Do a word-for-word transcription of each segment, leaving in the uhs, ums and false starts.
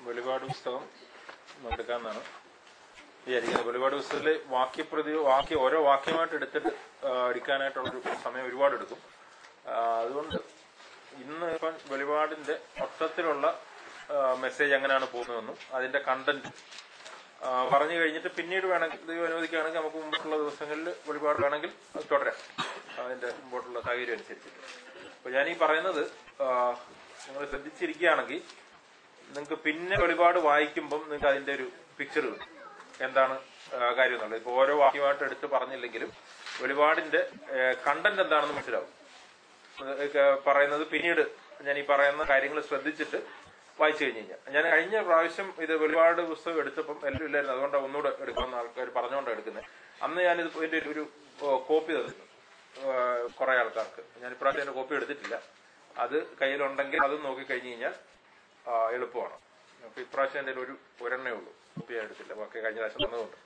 വെളിപാട് പുസ്തകം എടുക്കാമെന്നാണ് വിചാരിക്കുന്നത്. വെളിപാട് പുസ്തകത്തിലെ വാക്യപ്രതി വാക്യം ഓരോ വാക്യമായിട്ട് എടുത്തിട്ട് അടിക്കാനായിട്ടുള്ളൊരു സമയം ഒരുപാട് എടുക്കും. അതുകൊണ്ട് ഇന്ന് ഇപ്പം വെളിപാടിന്റെ മൊത്തത്തിലുള്ള മെസ്സേജ് എങ്ങനെയാണ് പോകുന്നതെന്നും അതിന്റെ കണ്ടന്റ് പറഞ്ഞു കഴിഞ്ഞിട്ട് പിന്നീട് വേണമെങ്കിൽ ദൈവം അനുവദിക്കുകയാണെങ്കിൽ നമുക്ക് മുമ്പോട്ടുള്ള ദിവസങ്ങളിൽ വെളിപാട് വേണമെങ്കിൽ അത് തുടരാം, അതിന്റെ മുമ്പോട്ടുള്ള സാഹചര്യം അനുസരിച്ചിട്ട്. അപ്പൊ ഞാനീ പറയുന്നത് നിങ്ങൾ ശ്രദ്ധിച്ചിരിക്കുകയാണെങ്കിൽ നിങ്ങൾക്ക് പിന്നെ വെളിപാട് വായിക്കുമ്പം നിങ്ങൾക്ക് അതിന്റെ ഒരു പിക്ചർ കിട്ടും, എന്താണ് കാര്യം എന്നുള്ളത്. ഇപ്പൊ ഓരോ വാക്യമായിട്ട് എടുത്ത് പറഞ്ഞില്ലെങ്കിലും വെളിപാടിന്റെ കണ്ടന്റ് എന്താണെന്ന് മനസ്സിലാവും. പറയുന്നത് പിന്നീട് ഞാൻ ഈ പറയുന്ന കാര്യങ്ങൾ ശ്രദ്ധിച്ചിട്ട് വായിച്ചു കഴിഞ്ഞ് കഴിഞ്ഞാൽ, ഞാൻ കഴിഞ്ഞ പ്രാവശ്യം ഇത് വെളിപാട് പുസ്തകം എടുത്തപ്പം എല്ലാം ഇല്ലായിരുന്നു, അതുകൊണ്ടാണ് ഒന്നുകൂടെ എടുക്കാമെന്ന് ആൾക്കാർ പറഞ്ഞുകൊണ്ടാണ് എടുക്കുന്നത്. അന്ന് ഞാനിത് ഇതിന്റെ ഒരു കോപ്പി തന്നിരുന്നു കുറെ ആൾക്കാർക്ക്. ഞാൻ ഇപ്രാവശ്യം അതിന്റെ കോപ്പി എടുത്തിട്ടില്ല. അത് കയ്യിലുണ്ടെങ്കിൽ അത് നോക്കിക്കഴിഞ്ഞ് കഴിഞ്ഞാൽ എളുപ്പമാണ്. അപ്പൊ ഇപ്രാവശ്യം എൻ്റെ ഒരു ഒരെണ്ണേ ഉള്ളൂ, കോപ്പി ഞാൻ എടുത്തില്ല, ബാക്കി കഴിഞ്ഞ പ്രാവശ്യം തന്നതുകൊണ്ട്.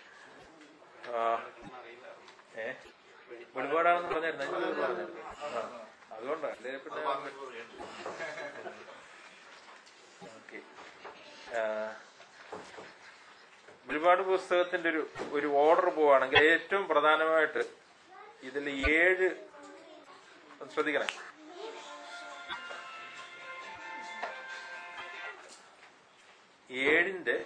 ഏഹ് വെളിപാടാണെന്ന് പറഞ്ഞായിരുന്നു, പറഞ്ഞായിരുന്നു അതുകൊണ്ടാണ്. അല്ലേ പിന്നെ ഓക്കെ. വെളിപാട് പുസ്തകത്തിന്റെ ഒരു ഒരു ഓർഡർ പോവുകയാണെങ്കിൽ ഏറ്റവും പ്രധാനമായിട്ട് ഇതിൽ ഏഴ് ശ്രദ്ധിക്കണേ, ഏഴിന്റെ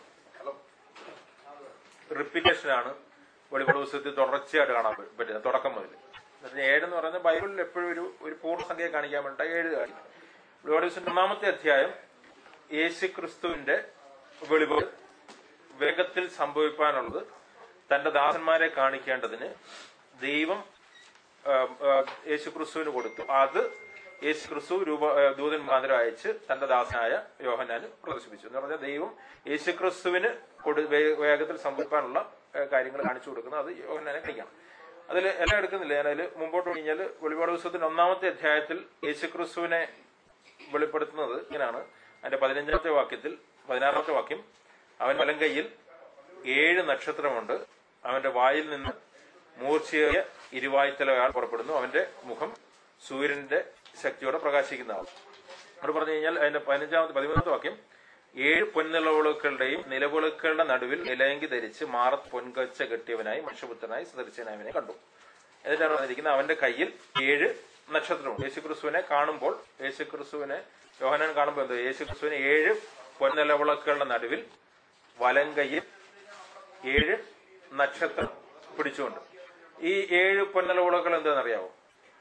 റിപ്പീറ്റേഷനാണ് വെളിപാട് പുസ്തകത്തിൽ തുടർച്ചയായിട്ട് കാണാൻ പറ്റുന്നത്, തുടക്കം മുതൽ. ഏഴെന്ന് പറയുന്നത് ബൈബിളിൽ എപ്പോഴും ഒരു ഒരു പൂർണ്ണസംഖ്യയെ കാണിക്കാൻ വേണ്ടിയിട്ട് ഏഴ് കാണിക്കും. വെളിപാട് പുസ്തകത്തിന്റെ ഒന്നാമത്തെ അധ്യായം യേശു ക്രിസ്തുവിന്റെ വെളിപാട് വേഗത്തിൽ സംഭവിക്കാനുള്ളത് തന്റെ ദാസന്മാരെ കാണിക്കേണ്ടതിന് ദൈവം യേശു ക്രിസ്തുവിന് കൊടുത്തു. അത് യേശു ക്രിസ്തു രൂപ ദൂതൻ മുഖാന്തരം അയച്ച് തന്റെ ദാസനായ യോഹന്നാന് പ്രദർശിപ്പിച്ചു. എന്ന് പറഞ്ഞാൽ ദൈവം യേശു ക്രിസ്തുവിന് വേഗത്തിൽ സംഭവിക്കാനുള്ള കാര്യങ്ങൾ കാണിച്ചു കൊടുക്കുന്നത് അത് യോഹന്നാനെ കാണിക്കണം. അതിൽ എല്ലാം എടുക്കുന്നില്ല ഞാൻ. അതിൽ മുമ്പോട്ട് കഴിഞ്ഞാൽ വെളിപാട് പുസ്തകത്തിന്റെ ഒന്നാമത്തെ അധ്യായത്തിൽ യേശു ക്രിസ്തുവിനെ വെളിപ്പെടുത്തുന്നത് ഇങ്ങനെയാണ്. അതിന്റെ പതിനഞ്ചാമത്തെ വാക്യത്തിൽ പതിനാറാമത്തെ വാക്യം, അവൻ വലങ്കയ്യിൽ ഏഴ് നക്ഷത്രമുണ്ട്, അവന്റെ വായിൽ നിന്ന് മൂർച്ചയേറിയ ഇരുവായ്ത്തലയാൾ പുറപ്പെടുന്നു, അവന്റെ മുഖം സൂര്യന്റെ ശക്തിയോടെ പ്രകാശിക്കുന്ന ആൾ. അവിടെ പറഞ്ഞു കഴിഞ്ഞാൽ അതിന്റെ പതിനഞ്ചാമത്തെ പതിമൂന്നാമത്തെ വാക്യം, ഏഴ് പൊൻനിലവിളക്കുകളുടെയും നിലവിളക്കുകളുടെ നടുവിൽ നിലയങ്കി ധരിച്ച് മാറത്ത് പൊൻകച്ച കെട്ടിയവനായി മനുഷ്യപുത്രനായി സദൃശനായവനെ കണ്ടു. എന്നിട്ടാണ് പറഞ്ഞിരിക്കുന്നത് അവന്റെ കയ്യിൽ ഏഴ് നക്ഷത്രമുണ്ട്. യേശുക്രിസ്തുവിനെ കാണുമ്പോൾ യേശുക്രിസ്തുവിനെ യോഹന്നാൻ കാണുമ്പോൾ എന്തോ യേശുക്രിസ്തുവിനെ ഏഴ് പൊൻനിലവിളക്കുകളുടെ നടുവിൽ വലങ്കയിൽ ഏഴ് നക്ഷത്രം പിടിച്ചുകൊണ്ട്. ഈ ഏഴ് പൊൻനിലവിളക്കുകൾ എന്താണെന്നറിയാവോ?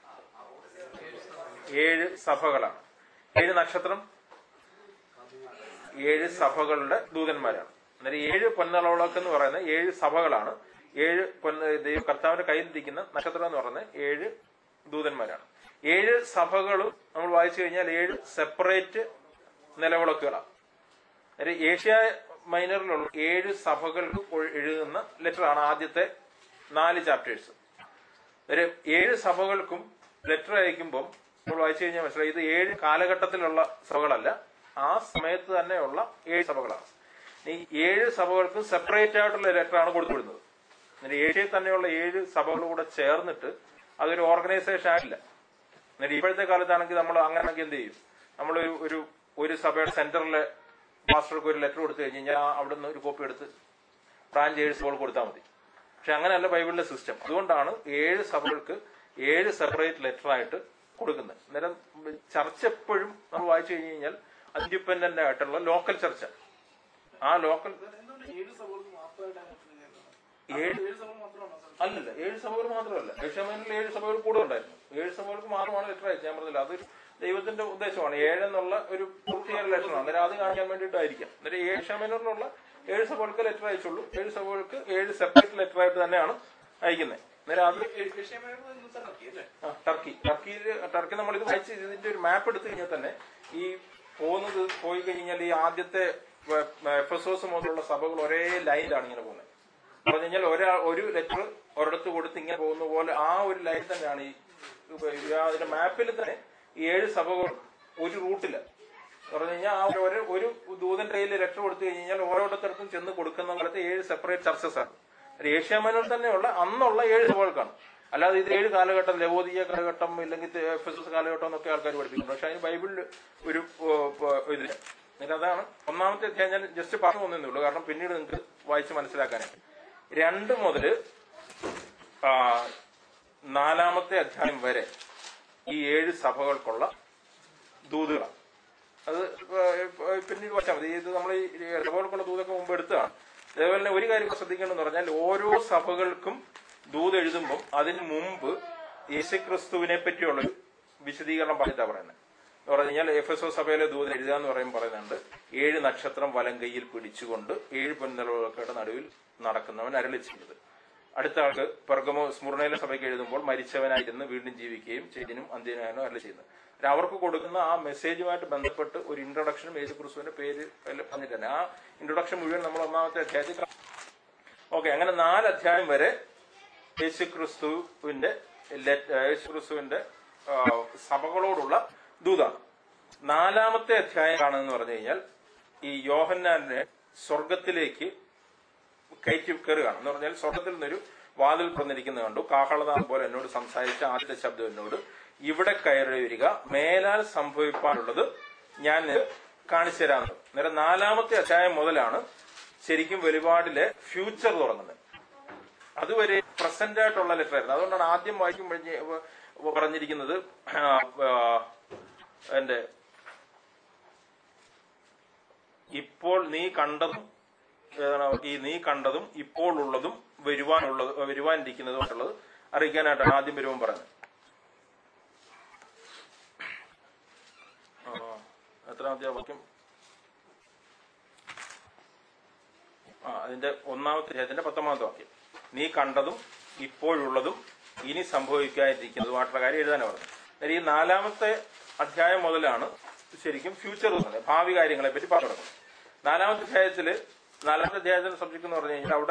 ഏഴ് സഭകളാണ്. ഏഴ് നക്ഷത്രം ഏഴ് സഭകളുടെ ദൂതന്മാരാണ്. അന്നേരം ഏഴ് പൊൻനിലവിളക്ക് എന്ന് പറയുന്നത് ഏഴ് സഭകളാണ്. ഏഴ് പൊന്ന ദൈവ കർത്താവിന്റെ കയ്യിലിരിക്കുന്ന നക്ഷത്രം എന്ന് പറയുന്നത് ഏഴ് ദൂതന്മാരാണ്. ഏഴ് സഭകളും നമ്മൾ വായിച്ചു കഴിഞ്ഞാൽ ഏഴ് സെപ്പറേറ്റ് നിലവിളക്കുകളാണ്. അന്നേരം ഏഷ്യ മൈനറിലുള്ള ഏഴ് സഭകൾക്ക് എഴുതുന്ന ലെറ്ററാണ് ആദ്യത്തെ നാല് ചാപ്റ്റേഴ്സ്. അന്നേരം ഏഴ് സഭകൾക്കും ലെറ്റർ അയക്കുമ്പോൾ നമ്മൾ വായിച്ചു കഴിഞ്ഞാൽ മനസ്സിലായി ഇത് ഏഴ് കാലഘട്ടത്തിലുള്ള സഭകളല്ല, ആ സമയത്ത് തന്നെയുള്ള ഏഴ് സഭകളാണ്. ഈ ഏഴ് സഭകൾക്കും സെപ്പറേറ്റ് ആയിട്ടുള്ള ലെറ്ററാണ് കൊടുത്തുവിടുന്നത്. എന്നിട്ട് ഏഷ്യയിൽ തന്നെയുള്ള ഏഴ് സഭകളും കൂടെ ചേർന്നിട്ട് അതൊരു ഓർഗനൈസേഷൻ ആയില്ല. എന്നിട്ട് ഇപ്പോഴത്തെ കാലത്താണെങ്കിൽ നമ്മൾ അങ്ങനെയാണെങ്കിൽ എന്ത് ചെയ്യും? നമ്മൾ ഒരു ഒരു സഭയുടെ സെന്ററിലെ മാസ്റ്റർക്ക് ഒരു ലെറ്റർ കൊടുത്തു കഴിഞ്ഞ് കഴിഞ്ഞാൽ അവിടുന്ന് ഒരു കോപ്പി എടുത്ത് ബ്രാഞ്ച് ഏഴ് സഭകൾ കൊടുത്താൽ മതി. പക്ഷെ അങ്ങനെയല്ല ബൈബിളിലെ സിസ്റ്റം. അതുകൊണ്ടാണ് ഏഴ് സഭകൾക്ക് ഏഴ് സെപ്പറേറ്റ് ലെറ്റർ ആയിട്ട് കൊടുക്കുന്നത്. അന്നേരം ചർച്ച എപ്പോഴും നമ്മൾ വായിച്ചു കഴിഞ്ഞ് കഴിഞ്ഞാൽ ഇൻഡിപെൻഡന്റ് ആയിട്ടുള്ള ലോക്കൽ ചർച്ച, ആ ലോക്കൽ അല്ലല്ല ഏഴ് സഭകൾ മാത്രമല്ല, ഏഷ്യാമൈനിൽ ഏഴ് സഭകൾ കൂടുതൽ ഉണ്ടായിരുന്നു. ഏഴ് സഭകൾക്ക് മാത്രമാണ് ലെറ്റർ അയച്ചത്. ഞാൻ പറഞ്ഞില്ല, അതൊരു ദൈവത്തിന്റെ ഉദ്ദേശമാണ്. ഏഴെന്നുള്ള ഒരു പൂർത്തിയായ ലെറ്ററാണ്. അന്നേരം അത് കാണിക്കാൻ വേണ്ടിയിട്ടായിരിക്കാം. അന്നേരം ഏഷ്യാമൈനിലുള്ള ഏഴ് സഭകൾക്ക് ലെറ്റർ അയച്ചുള്ളൂ. ഏഴ് സഭകൾക്ക് ഏഴ് സെപ്പറേറ്റ് ലെറ്റർ ആയിട്ട് തന്നെയാണ് അയക്കുന്നത്. അന്നേരം അത് ടർക്കി ടർക്കിയിൽ ടർക്കി നമ്മളിത് വായിച്ച് ഇതിന്റെ ഒരു മാപ്പ് എടുത്തു കഴിഞ്ഞാൽ തന്നെ ഈ പോകുന്നത് പോയി കഴിഞ്ഞാൽ ഈ ആദ്യത്തെ എഫെസോസ് മുതലുള്ള സഭകൾ ഒരേ ലൈനിലാണ് ഇങ്ങനെ പോകുന്നത്. പറഞ്ഞു കഴിഞ്ഞാൽ ഒരാ ഒരു ലെറ്റർ ഒരിടത്ത് കൊടുത്ത് ഇങ്ങനെ പോകുന്ന പോലെ ആ ഒരു ലൈൻ തന്നെയാണ് ഈ അതിന്റെ മാപ്പിൽ തന്നെ ഈ ഏഴ് സഭകൾ ഒരു റൂട്ടില് പറഞ്ഞു കഴിഞ്ഞാൽ ആ ഒരു ഒരു ദൂതന്റെ കയ്യിൽ ലെറ്റർ കൊടുത്തു കഴിഞ്ഞാൽ ഓരോരുത്തർക്കും ചെന്ന് കൊടുക്കുന്ന പോലത്തെ ഏഴ് സെപ്പറേറ്റ് ചർച്ചസ് ആണ്. ഏഷ്യാമൈനിൽ തന്നെയുള്ള അന്നുള്ള ഏഴ് സഭകൾക്കാണ്. അല്ലാതെ ഇത് ഏഴ് കാലഘട്ടം, ലവോദിയ കാലഘട്ടം ഇല്ലെങ്കിൽ എഫെസോസ് കാലഘട്ടം എന്നൊക്കെ ആൾക്കാർ പഠിപ്പിക്കുന്നു. പക്ഷെ അതിന് ബൈബിളിൽ ഒരു ഇതില്ല. എന്നിട്ട് അതാണ് ഒന്നാമത്തെ അധ്യായം ഞാൻ ജസ്റ്റ് പറഞ്ഞു പോകുന്നേ ഉള്ളൂ, കാരണം പിന്നീട് നിങ്ങൾക്ക് വായിച്ച് മനസ്സിലാക്കാനായിട്ട്. രണ്ട് മുതൽ നാലാമത്തെ അധ്യായം വരെ ഈ ഏഴ് സഭകൾക്കുള്ള ദൂതുകളാണ്. അത് പിന്നീട് വായിച്ചാൽ മതി. ഇത് നമ്മൾ ഈ സഭകൾക്കുള്ള ദൂതൊക്കെ മുമ്പ് എടുത്തതാണ്. അതേപോലെ തന്നെ ഒരു കാര്യം ശ്രദ്ധിക്കേണ്ടതെന്ന് പറഞ്ഞാൽ, ഓരോ സഭകൾക്കും ദൂത് എഴുതുമ്പം അതിന് മുമ്പ് യേശുക്രിസ്തുവിനെ പറ്റിയുള്ളൊരു വിശദീകരണം പറഞ്ഞിട്ടാണ് പറയുന്നത്. എന്ന് പറഞ്ഞു കഴിഞ്ഞാൽ എഫെസോ സഭയിലെ ദൂതൻ എഴുതുക എന്ന് പറയുമ്പോൾ പറയുന്നുണ്ട്, ഏഴ് നക്ഷത്രം വലം കൈയിൽ പിടിച്ചുകൊണ്ട് ഏഴ് പൊൻനിലവുകളുടെ നടുവിൽ നടക്കുന്നവൻ അരുളി ചെയ്തത്. അടുത്ത ആൾക്ക് പെർഗമോ സ്മുർണയിലെ സഭയ്ക്ക് എഴുതുമ്പോൾ മരിച്ചവനായിരുന്ന് വീണ്ടും ജീവിക്കുകയും ചെയ്തിനും അന്ത്യനായനോ അരുളി ചെയ്യുന്നത്. അവർക്ക് കൊടുക്കുന്ന ആ മെസ്സേജുമായിട്ട് ബന്ധപ്പെട്ട് ഒരു ഇൻട്രൊഡക്ഷനും യേശുക്രിസ്തുവിന്റെ പേര് പറഞ്ഞിട്ട് തന്നെ ആ ഇൻട്രൊഡക്ഷൻ മുഴുവൻ നമ്മൾ ഒന്നാമത്തെ അധ്യായത്തിൽ. ഓക്കെ, അങ്ങനെ നാല് അധ്യായം വരെ യേശുക്രിസ്തുവിന്റെ യേശുക്രിസ്തുവിന്റെ സഭകളോടുള്ള ദൂതാണ്. നാലാമത്തെ അധ്യായം കാണുന്നെന്ന് പറഞ്ഞു കഴിഞ്ഞാൽ ഈ യോഹന്നാനെ സ്വർഗത്തിലേക്ക് കയറ്റി കയറുകയാണ്. എന്ന് പറഞ്ഞാൽ സ്വർഗത്തിൽ നിന്നൊരു വാതിൽ തുറന്നിരിക്കുന്നത് കണ്ടു, കാഹളനാഥം പോലെ എന്നോട് സംസാരിച്ച ആദ്യത്തെ ശബ്ദം എന്നോട്, ഇവിടെ കയറി വരിക, മേലാൽ സംഭവിക്കാനുള്ളത് ഞാൻ കാണിച്ചു തരാമെന്ന്. നേരെ നാലാമത്തെ അധ്യായം മുതലാണ് ശരിക്കും വെളിപാടിലെ ഫ്യൂച്ചർ തുടങ്ങുന്നത്. അതുവരെ പ്രസന്റ് ആയിട്ടുള്ള ലെറ്റർ ആയിരുന്നു. അതുകൊണ്ടാണ് ആദ്യം വായിക്കുമ്പോൾ പറഞ്ഞിരിക്കുന്നത് എന്റെ ഇപ്പോൾ നീ കണ്ടതും ഈ നീ കണ്ടതും ഇപ്പോൾ ഉള്ളതും വരുവാനുള്ളത് വരുവാനിരിക്കുന്നതുമായിട്ടുള്ളത് അറിയിക്കാനായിട്ടാണ് ആദ്യം വരുമ്പോൾ പറയുന്നത്. എത്രാമത്തെ വാക്യം? ആ അതിന്റെ ഒന്നാമത്തെ അധ്യായത്തിന്റെ പത്തൊമ്പതാമത്തെ വാക്യം. നീ കണ്ടതും ഇപ്പോഴുള്ളതും ഇനി സംഭവിക്കാതിരിക്കുന്നതുമായിട്ടുള്ള കാര്യം എഴുതാനാണ് പറഞ്ഞത്. ഈ നാലാമത്തെ അധ്യായം മുതലാണ് ശരിക്കും ഫ്യൂച്ചർ തോന്നുന്നത്, ഭാവി കാര്യങ്ങളെ പറ്റി പറഞ്ഞു തുടങ്ങുന്നത്. നാലാമത്തെ അധ്യായത്തില് നാലാമത്തെ അധ്യായത്തിന്റെ സബ്ജക്ട് എന്ന് പറഞ്ഞു കഴിഞ്ഞാൽ അവിടെ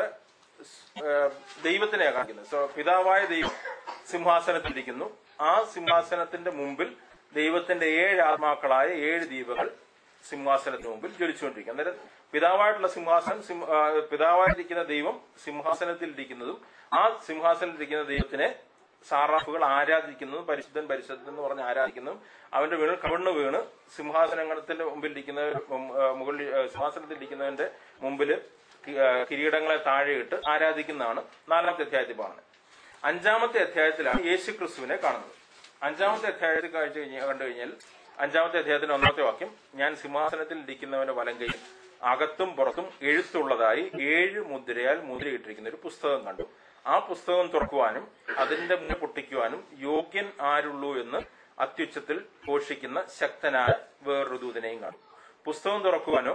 ദൈവത്തിനെയാണ് കാണിക്കുന്നത്. പിതാവായ ദൈവം സിംഹാസനത്തിലിരിക്കുന്നു. ആ സിംഹാസനത്തിന്റെ മുമ്പിൽ ദൈവത്തിന്റെ ഏഴ് ആത്മാക്കളായ ഏഴ് ദീപങ്ങൾ സിംഹാസനത്തിന് മുമ്പിൽ ജ്വലിച്ചുകൊണ്ടിരിക്കും. അന്നേരം പിതാവായിട്ടുള്ള സിംഹാസനം പിതാവായിരിക്കുന്ന ദൈവം സിംഹാസനത്തിൽ ഇരിക്കുന്നതും ആ സിംഹാസനത്തിലിരിക്കുന്ന ദൈവത്തിനെ സാറാഫുകൾ ആരാധിക്കുന്നതും പരിശുദ്ധൻ പരിശുദ്ധൻ എന്ന് പറഞ്ഞ് ആരാധിക്കുന്നതും അവന്റെ വീണ് കവിണ്ണ് വീണ് സിംഹാസനത്തിന്റെ മുമ്പിൽ ഇരിക്കുന്ന മുകളിൽ സിംഹാസനത്തിൽ ഇരിക്കുന്നതിന്റെ മുമ്പിൽ കിരീടങ്ങളെ താഴെയിട്ട് ആരാധിക്കുന്നതാണ് നാലാമത്തെ അധ്യായത്തിൽ പറഞ്ഞത്. അഞ്ചാമത്തെ അധ്യായത്തിലാണ് യേശു ക്രിസ്തുവിനെ കാണുന്നത്. അഞ്ചാമത്തെ അധ്യായത്തിൽ കാഴ്ച കണ്ടു കഴിഞ്ഞാൽ അഞ്ചാമത്തെ അധ്യായത്തിന്റെ ഒന്നാമത്തെ വാക്യം, ഞാൻ സിംഹാസനത്തിൽ ഇരിക്കുന്നവന്റെ വലം കൈയിൽ അകത്തും പുറത്തും എഴുത്തുള്ളതായി ഏഴ് മുദ്രയാൽ മുദ്രയിട്ടിരിക്കുന്ന ഒരു പുസ്തകം കണ്ടു. ആ പുസ്തകം തുറക്കുവാനും അതിന്റെ മുന്നിൽ പൊട്ടിക്കുവാനും യോഗ്യൻ ആരുള്ളൂ എന്ന് അത്യുച്ചത്തിൽ ഘോഷിക്കുന്ന ശക്തനായ വേറൊരു ദൂതനെയും കാണും. പുസ്തകം തുറക്കുവാനോ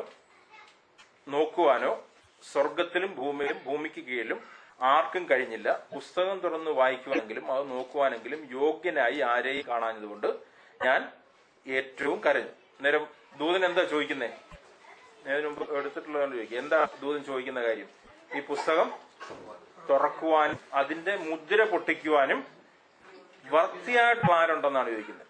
നോക്കുവാനോ സ്വർഗത്തിലും ഭൂമിയിലും ഭൂമിക്ക് കീഴിലും ആർക്കും കഴിഞ്ഞില്ല. പുസ്തകം തുറന്ന് വായിക്കുവാനെങ്കിലും അത് നോക്കുവാനെങ്കിലും യോഗ്യനായി ആരെയും കാണാഞ്ഞതുകൊണ്ട് ഞാൻ ഏറ്റവും കരഞ്ഞു. നേരം ദൂതൻ എന്താ ചോദിക്കുന്നേ? ഞാൻ മുമ്പ് എടുത്തിട്ടുള്ളതാണ് ചോദിക്കുക. എന്താ ദൂതൻ ചോദിക്കുന്ന കാര്യം? ഈ പുസ്തകം തുറക്കുവാനും അതിന്റെ മുദ്ര പൊട്ടിക്കുവാനും വർത്തിയായിട്ട് ആരുണ്ടെന്നാണ് ചോദിക്കുന്നത്.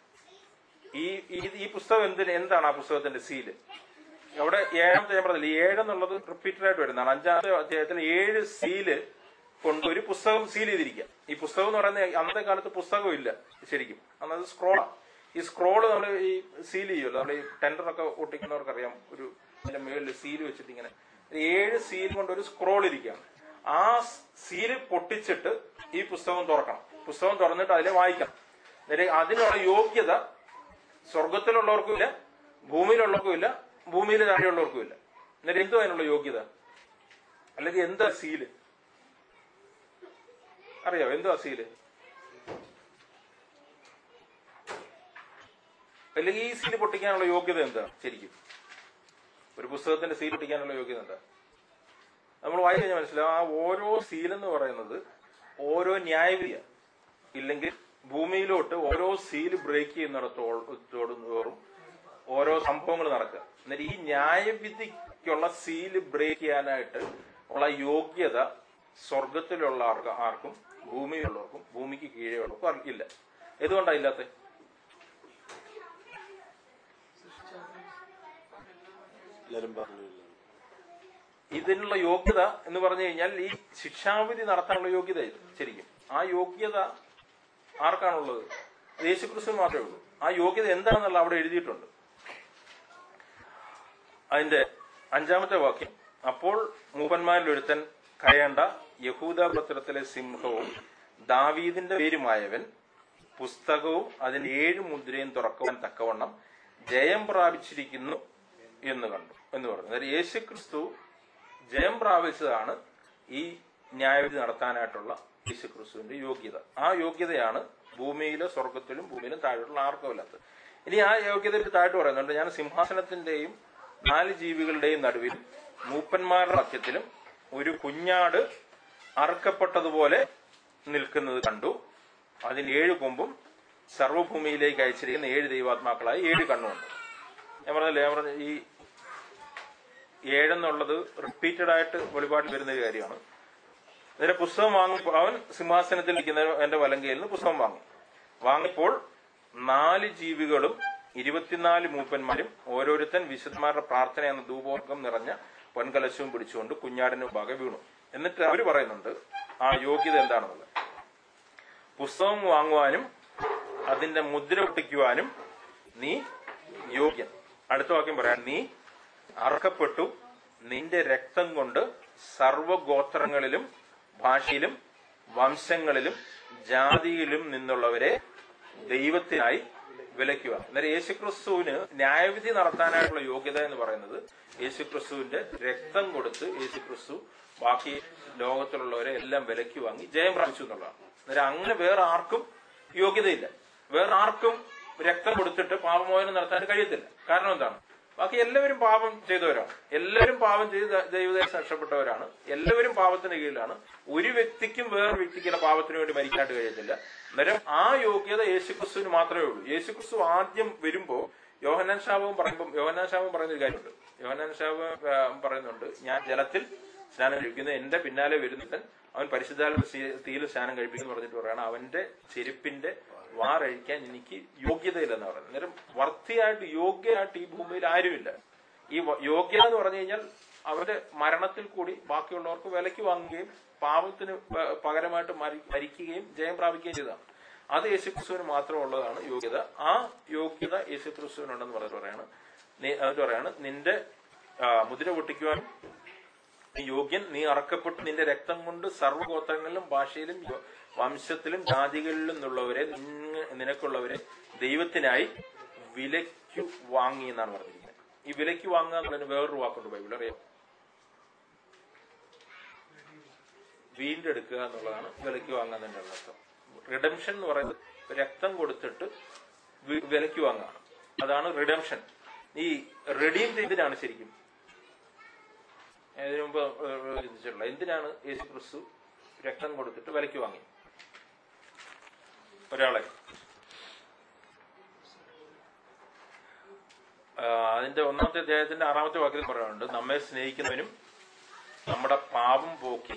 ഈ ഈ പുസ്തകം എന്തിന് എന്താണ് ആ പുസ്തകത്തിന്റെ സീല്? അവിടെ ഏഴാമത്തെ ഞാൻ പറഞ്ഞില്ല, ഏഴെന്നുള്ളത് റിപ്പീറ്റഡ് ആയിട്ട് വരുന്നതാണ്. അഞ്ചാമത്തെ അധ്യായത്തിൽ ഏഴ് സീല് കൊണ്ട് ഒരു പുസ്തകം സീൽ ചെയ്തിരിക്കുക. ഈ പുസ്തകം എന്ന് പറയുന്നത് അന്നത്തെ കാലത്ത് പുസ്തകം ഇല്ല ശരിക്കും, അന്നത് സ്ക്രോളാണ്. ഈ സ്ക്രോള് നമ്മൾ ഈ സീൽ ചെയ്യുമല്ലോ, നമ്മൾ ഈ ടെൻഡറൊക്കെ ഒട്ടിക്കുന്നവർക്കറിയാം, ഒരു അതിന്റെ മേളിൽ സീല് വെച്ചിട്ട് ഇങ്ങനെ ഏഴ് സീൽ കൊണ്ട് ഒരു സ്ക്രോൾ ഇരിക്കുകയാണ്. ആ സീല് പൊട്ടിച്ചിട്ട് ഈ പുസ്തകം തുറക്കണം. പുസ്തകം തുറന്നിട്ട് അതിനെ വായിക്കണം. അതിനുള്ള യോഗ്യത സ്വർഗത്തിലുള്ളവർക്കും ഇല്ല, ഭൂമിയിലുള്ളവർക്കും ഇല്ല, ഭൂമിയിൽ താഴെയുള്ളവർക്കും ഇല്ല. എന്നിട്ട് എന്തോ അതിനുള്ള യോഗ്യത? അല്ലെങ്കിൽ എന്താ സീല് അറിയാവോ? എന്തോ സീല്? അല്ലെങ്കിൽ ഈ സീല് പൊട്ടിക്കാനുള്ള യോഗ്യത എന്താ? ശരിക്കും ഒരു പുസ്തകത്തിന്റെ സീൽ പൊട്ടിക്കാനുള്ള യോഗ്യത എന്താ? നമ്മൾ വായിച്ചു കഴിഞ്ഞാൽ മനസ്സിലാവും. ആ ഓരോ സീലെന്ന് പറയുന്നത് ഓരോ ന്യായവിധിയാണ്. ഇല്ലെങ്കിൽ ഭൂമിയിലോട്ട് ഓരോ സീല് ബ്രേക്ക് ചെയ്യുന്നിടത്തോടും ഓരോ സംഭവങ്ങൾ നടക്കുക. എന്നിട്ട് ഈ ന്യായവിധിക്കുള്ള സീല് ബ്രേക്ക് ചെയ്യാനായിട്ട് ഉള്ള യോഗ്യത സ്വർഗത്തിലുള്ള ആർക്ക് ആർക്കും ഭൂമിയിലുള്ളവർക്കും ഭൂമിക്ക് കീഴെയുള്ളവർക്കും ഇല്ല. എന്തുകൊണ്ടാണ് ഇല്ലാത്ത? ഇതിനുള്ള യോഗ്യത എന്ന് പറഞ്ഞു കഴിഞ്ഞാൽ ഈ ശിക്ഷാവിധി നടത്താനുള്ള യോഗ്യത ഇത് ശരിക്കും. ആ യോഗ്യത ആർക്കാണുള്ളത്? യേശുക്രിസ്തു മാത്രമേ ഉള്ളൂ. ആ യോഗ്യത എന്താണെന്നുള്ള അവിടെ എഴുതിയിട്ടുണ്ട്. അതിന്റെ അഞ്ചാമത്തെ വാക്യം, അപ്പോൾ മൂപ്പന്മാരിൽ ഒരുത്തൻ കരയേണ്ട യഹൂദ ഗോത്രത്തിലെ സിംഹവും ദാവീദിന്റെ പേരുമായവൻ പുസ്തകവും അതിന്റെ ഏഴ് മുദ്രയും തുറക്കുവാൻ തക്കവണ്ണം ജയം പ്രാപിച്ചിരിക്കുന്നു എന്ന് കണ്ടു എന്ന് പറഞ്ഞു. അതായത് യേശു ക്രിസ്തു ജയം പ്രാപിച്ചതാണ് ഈ ന്യായവിധി നടത്താനായിട്ടുള്ള യേശു ക്രിസ്തുവിന്റെ യോഗ്യത. ആ യോഗ്യതയാണ് ഭൂമിയിലെ സ്വർഗത്തിലും ഭൂമിയിലും താഴെയുള്ള ആർക്കുമില്ലാത്തത്. ഇനി ആ യോഗ്യതയിൽ താഴ്ത്തു പറയുന്നുണ്ട്, ഞാൻ സിംഹാസനത്തിന്റെയും നാല് ജീവികളുടെയും നടുവിൽ മൂപ്പന്മാരുടെ മധ്യത്തിലും ഒരു കുഞ്ഞാട് അറുക്കപ്പെട്ടതുപോലെ നിൽക്കുന്നത് കണ്ടു. അതിന് ഏഴ് കൊമ്പും സർവ്വഭൂമിയിലേക്ക് അയച്ചിരിക്കുന്ന ഏഴ് ദൈവാത്മാക്കളായി ഏഴ് കണ്ണുണ്ട്. ഞാൻ പറഞ്ഞല്ലേ, ഞാൻ പറഞ്ഞ ഈ ഏഴെന്നുള്ളത് റിപ്പീറ്റഡ് ആയിട്ട് വെളിപാടിൽ വരുന്ന ഒരു കാര്യമാണ്. ഇതിന്റെ പുസ്തകം വാങ്ങി അവൻ സിംഹാസനത്തിൽ ഇരിക്കുന്ന എന്റെ വലങ്കയിൽ നിന്ന് പുസ്തകം വാങ്ങി വാങ്ങിയപ്പോൾ നാല് ജീവികളും ഇരുപത്തിനാല് മൂപ്പന്മാരും ഓരോരുത്തൻ വിശുദ്ധന്മാരുടെ പ്രാർത്ഥന എന്ന ധൂപോർഗം നിറഞ്ഞ പൊൻകലശവും പിടിച്ചുകൊണ്ട് കുഞ്ഞാടിന് മുമ്പാകെ വീണു. എന്നിട്ട് അവർ പറയുന്നുണ്ട് ആ യോഗ്യത എന്താണെന്നുള്ളത്. പുസ്തകം വാങ്ങുവാനും അതിന്റെ മുദ്ര ഒട്ടിക്കുവാനും നീ യോഗ്യൻ. അടുത്ത വാക്യം പറയാൻ, നീ അറുക്കപ്പെട്ടു നിന്റെ രക്തം കൊണ്ട് സർവഗോത്രങ്ങളിലും ഭാഷയിലും വംശങ്ങളിലും ജാതിയിലും നിന്നുള്ളവരെ ദൈവത്തിനായി വിലയ്ക്കുക. അന്നേരം യേശുക്രിസ്തുവിന് ന്യായവിധി നടത്താനായിട്ടുള്ള യോഗ്യത എന്ന് പറയുന്നത് യേശുക്രിസ്തുവിന്റെ രക്തം കൊടുത്ത് യേശുക്രിസ്തു ബാക്കി ലോകത്തിലുള്ളവരെ എല്ലാം വിലയ്ക്ക് വാങ്ങി ജയം പ്രാപിച്ചു എന്നുള്ളതാണ്. അന്നേരം അങ്ങനെ വേറെ ആർക്കും യോഗ്യതയില്ല. വേറെ ആർക്കും രക്തം കൊടുത്തിട്ട് പാപമോചനം നടത്താൻ കഴിയത്തില്ല. കാരണം എന്താണ്? ബാക്കി എല്ലാവരും പാപം ചെയ്തവരാണ്, എല്ലാവരും പാപം ചെയ്ത് ദൈവദേശം രക്ഷപ്പെട്ടവരാണ്, എല്ലാവരും പാപത്തിന് കീഴിലാണ്. ഒരു വ്യക്തിക്കും വേറൊരു വ്യക്തിക്കുള്ള പാപത്തിന് വേണ്ടി മരിക്കാനായിട്ട് കഴിയത്തില്ല. അന്നേരം ആ യോഗ്യത യേശുക്രിസ്തുവിന് മാത്രമേ ഉള്ളൂ. യേശുക്രിസ്തു ആദ്യം വരുമ്പോ യോഹന്നാൻ ശാപവും പറയുമ്പോൾ യോഹന്നാൻ ശാപം പറയുന്ന ഒരു കാര്യമുണ്ട്. യോഹന്നാൻ ശാപം പറയുന്നുണ്ട്, ഞാൻ ജലത്തിൽ സ്നാനം കഴിക്കുന്നത് എന്റെ പിന്നാലെ വരുന്നവൻ അവൻ പരിശുദ്ധാത്മ തീയിൽ സ്നാനം കഴിപ്പിക്കുന്നു പറഞ്ഞിട്ട് പറയണം, അവന്റെ ചെരുപ്പിന്റെ വാറഴിക്കാൻ എനിക്ക് യോഗ്യതയില്ലെന്ന് പറയുന്നത്. അന്നേരം വർത്തിയായിട്ട് യോഗ്യനായിട്ട് ഈ ഭൂമിയിൽ ആരുമില്ല. ഈ യോഗ്യത എന്ന് പറഞ്ഞു കഴിഞ്ഞാൽ അവരുടെ മരണത്തിൽ കൂടി ബാക്കിയുള്ളവർക്ക് വിലയ്ക്ക് വാങ്ങുകയും പാപത്തിന് പകരമായിട്ട് മരിക്കുകയും ജയം പ്രാപിക്കുകയും ചെയ്തതാണ്. അത് യേശുക്രിസ്തുവിന് മാത്രമുള്ളതാണ് യോഗ്യത. ആ യോഗ്യത യേശുക്രിസ്തുവിനുണ്ടെന്ന് പറഞ്ഞു പറയാണ്. എന്നിട്ട് പറയാണ്, നിന്റെ മുദ്ര പൊട്ടിക്കുവാൻ നീ യോഗ്യൻ, നീ അറക്കപ്പെട്ട് നിന്റെ രക്തം കൊണ്ട് സർവ്വഗോത്രങ്ങളിലും ഭാഷയിലും വംശത്തിലും ജാതികളിലും നിന്നുള്ളവരെ നിനക്കുള്ളവരെ ദൈവത്തിനായി വിലയ്ക്ക് വാങ്ങി എന്നാണ് പറഞ്ഞിരിക്കുന്നത്. ഈ വിലയ്ക്ക് വാങ്ങുക എന്നുള്ളതിന് വേറൊരു വാക്കുണ്ട് ബൈബിൾ, അറിയാം. വീണ്ടെടുക്കുക എന്നുള്ളതാണ് വിലയ്ക്ക് വാങ്ങുന്നതിന്റെ അർത്ഥം. റിഡംഷൻ എന്ന് പറയുന്നത് രക്തം കൊടുത്തിട്ട് വിലയ്ക്ക് വാങ്ങുക, അതാണ് റിഡംഷൻ. ഈ റിഡീം ചെയ്തിട്ടാണ് ശരിക്കും ഇതിനു മുമ്പ് ചിന്തിച്ചിട്ടുള്ളത്. എന്തിനാണ് യേശു ക്രിസ്തു രക്തം കൊടുത്തിട്ട് വിലയ്ക്ക് വാങ്ങി ഒരാളെ? അതിന്റെ ഒന്നാമത്തെ അധ്യായത്തിന്റെ ആറാമത്തെ വാക്യത്തിൽ പറയുന്നുണ്ട്, നമ്മെ സ്നേഹിക്കുന്നവനും നമ്മുടെ പാപം പോക്കി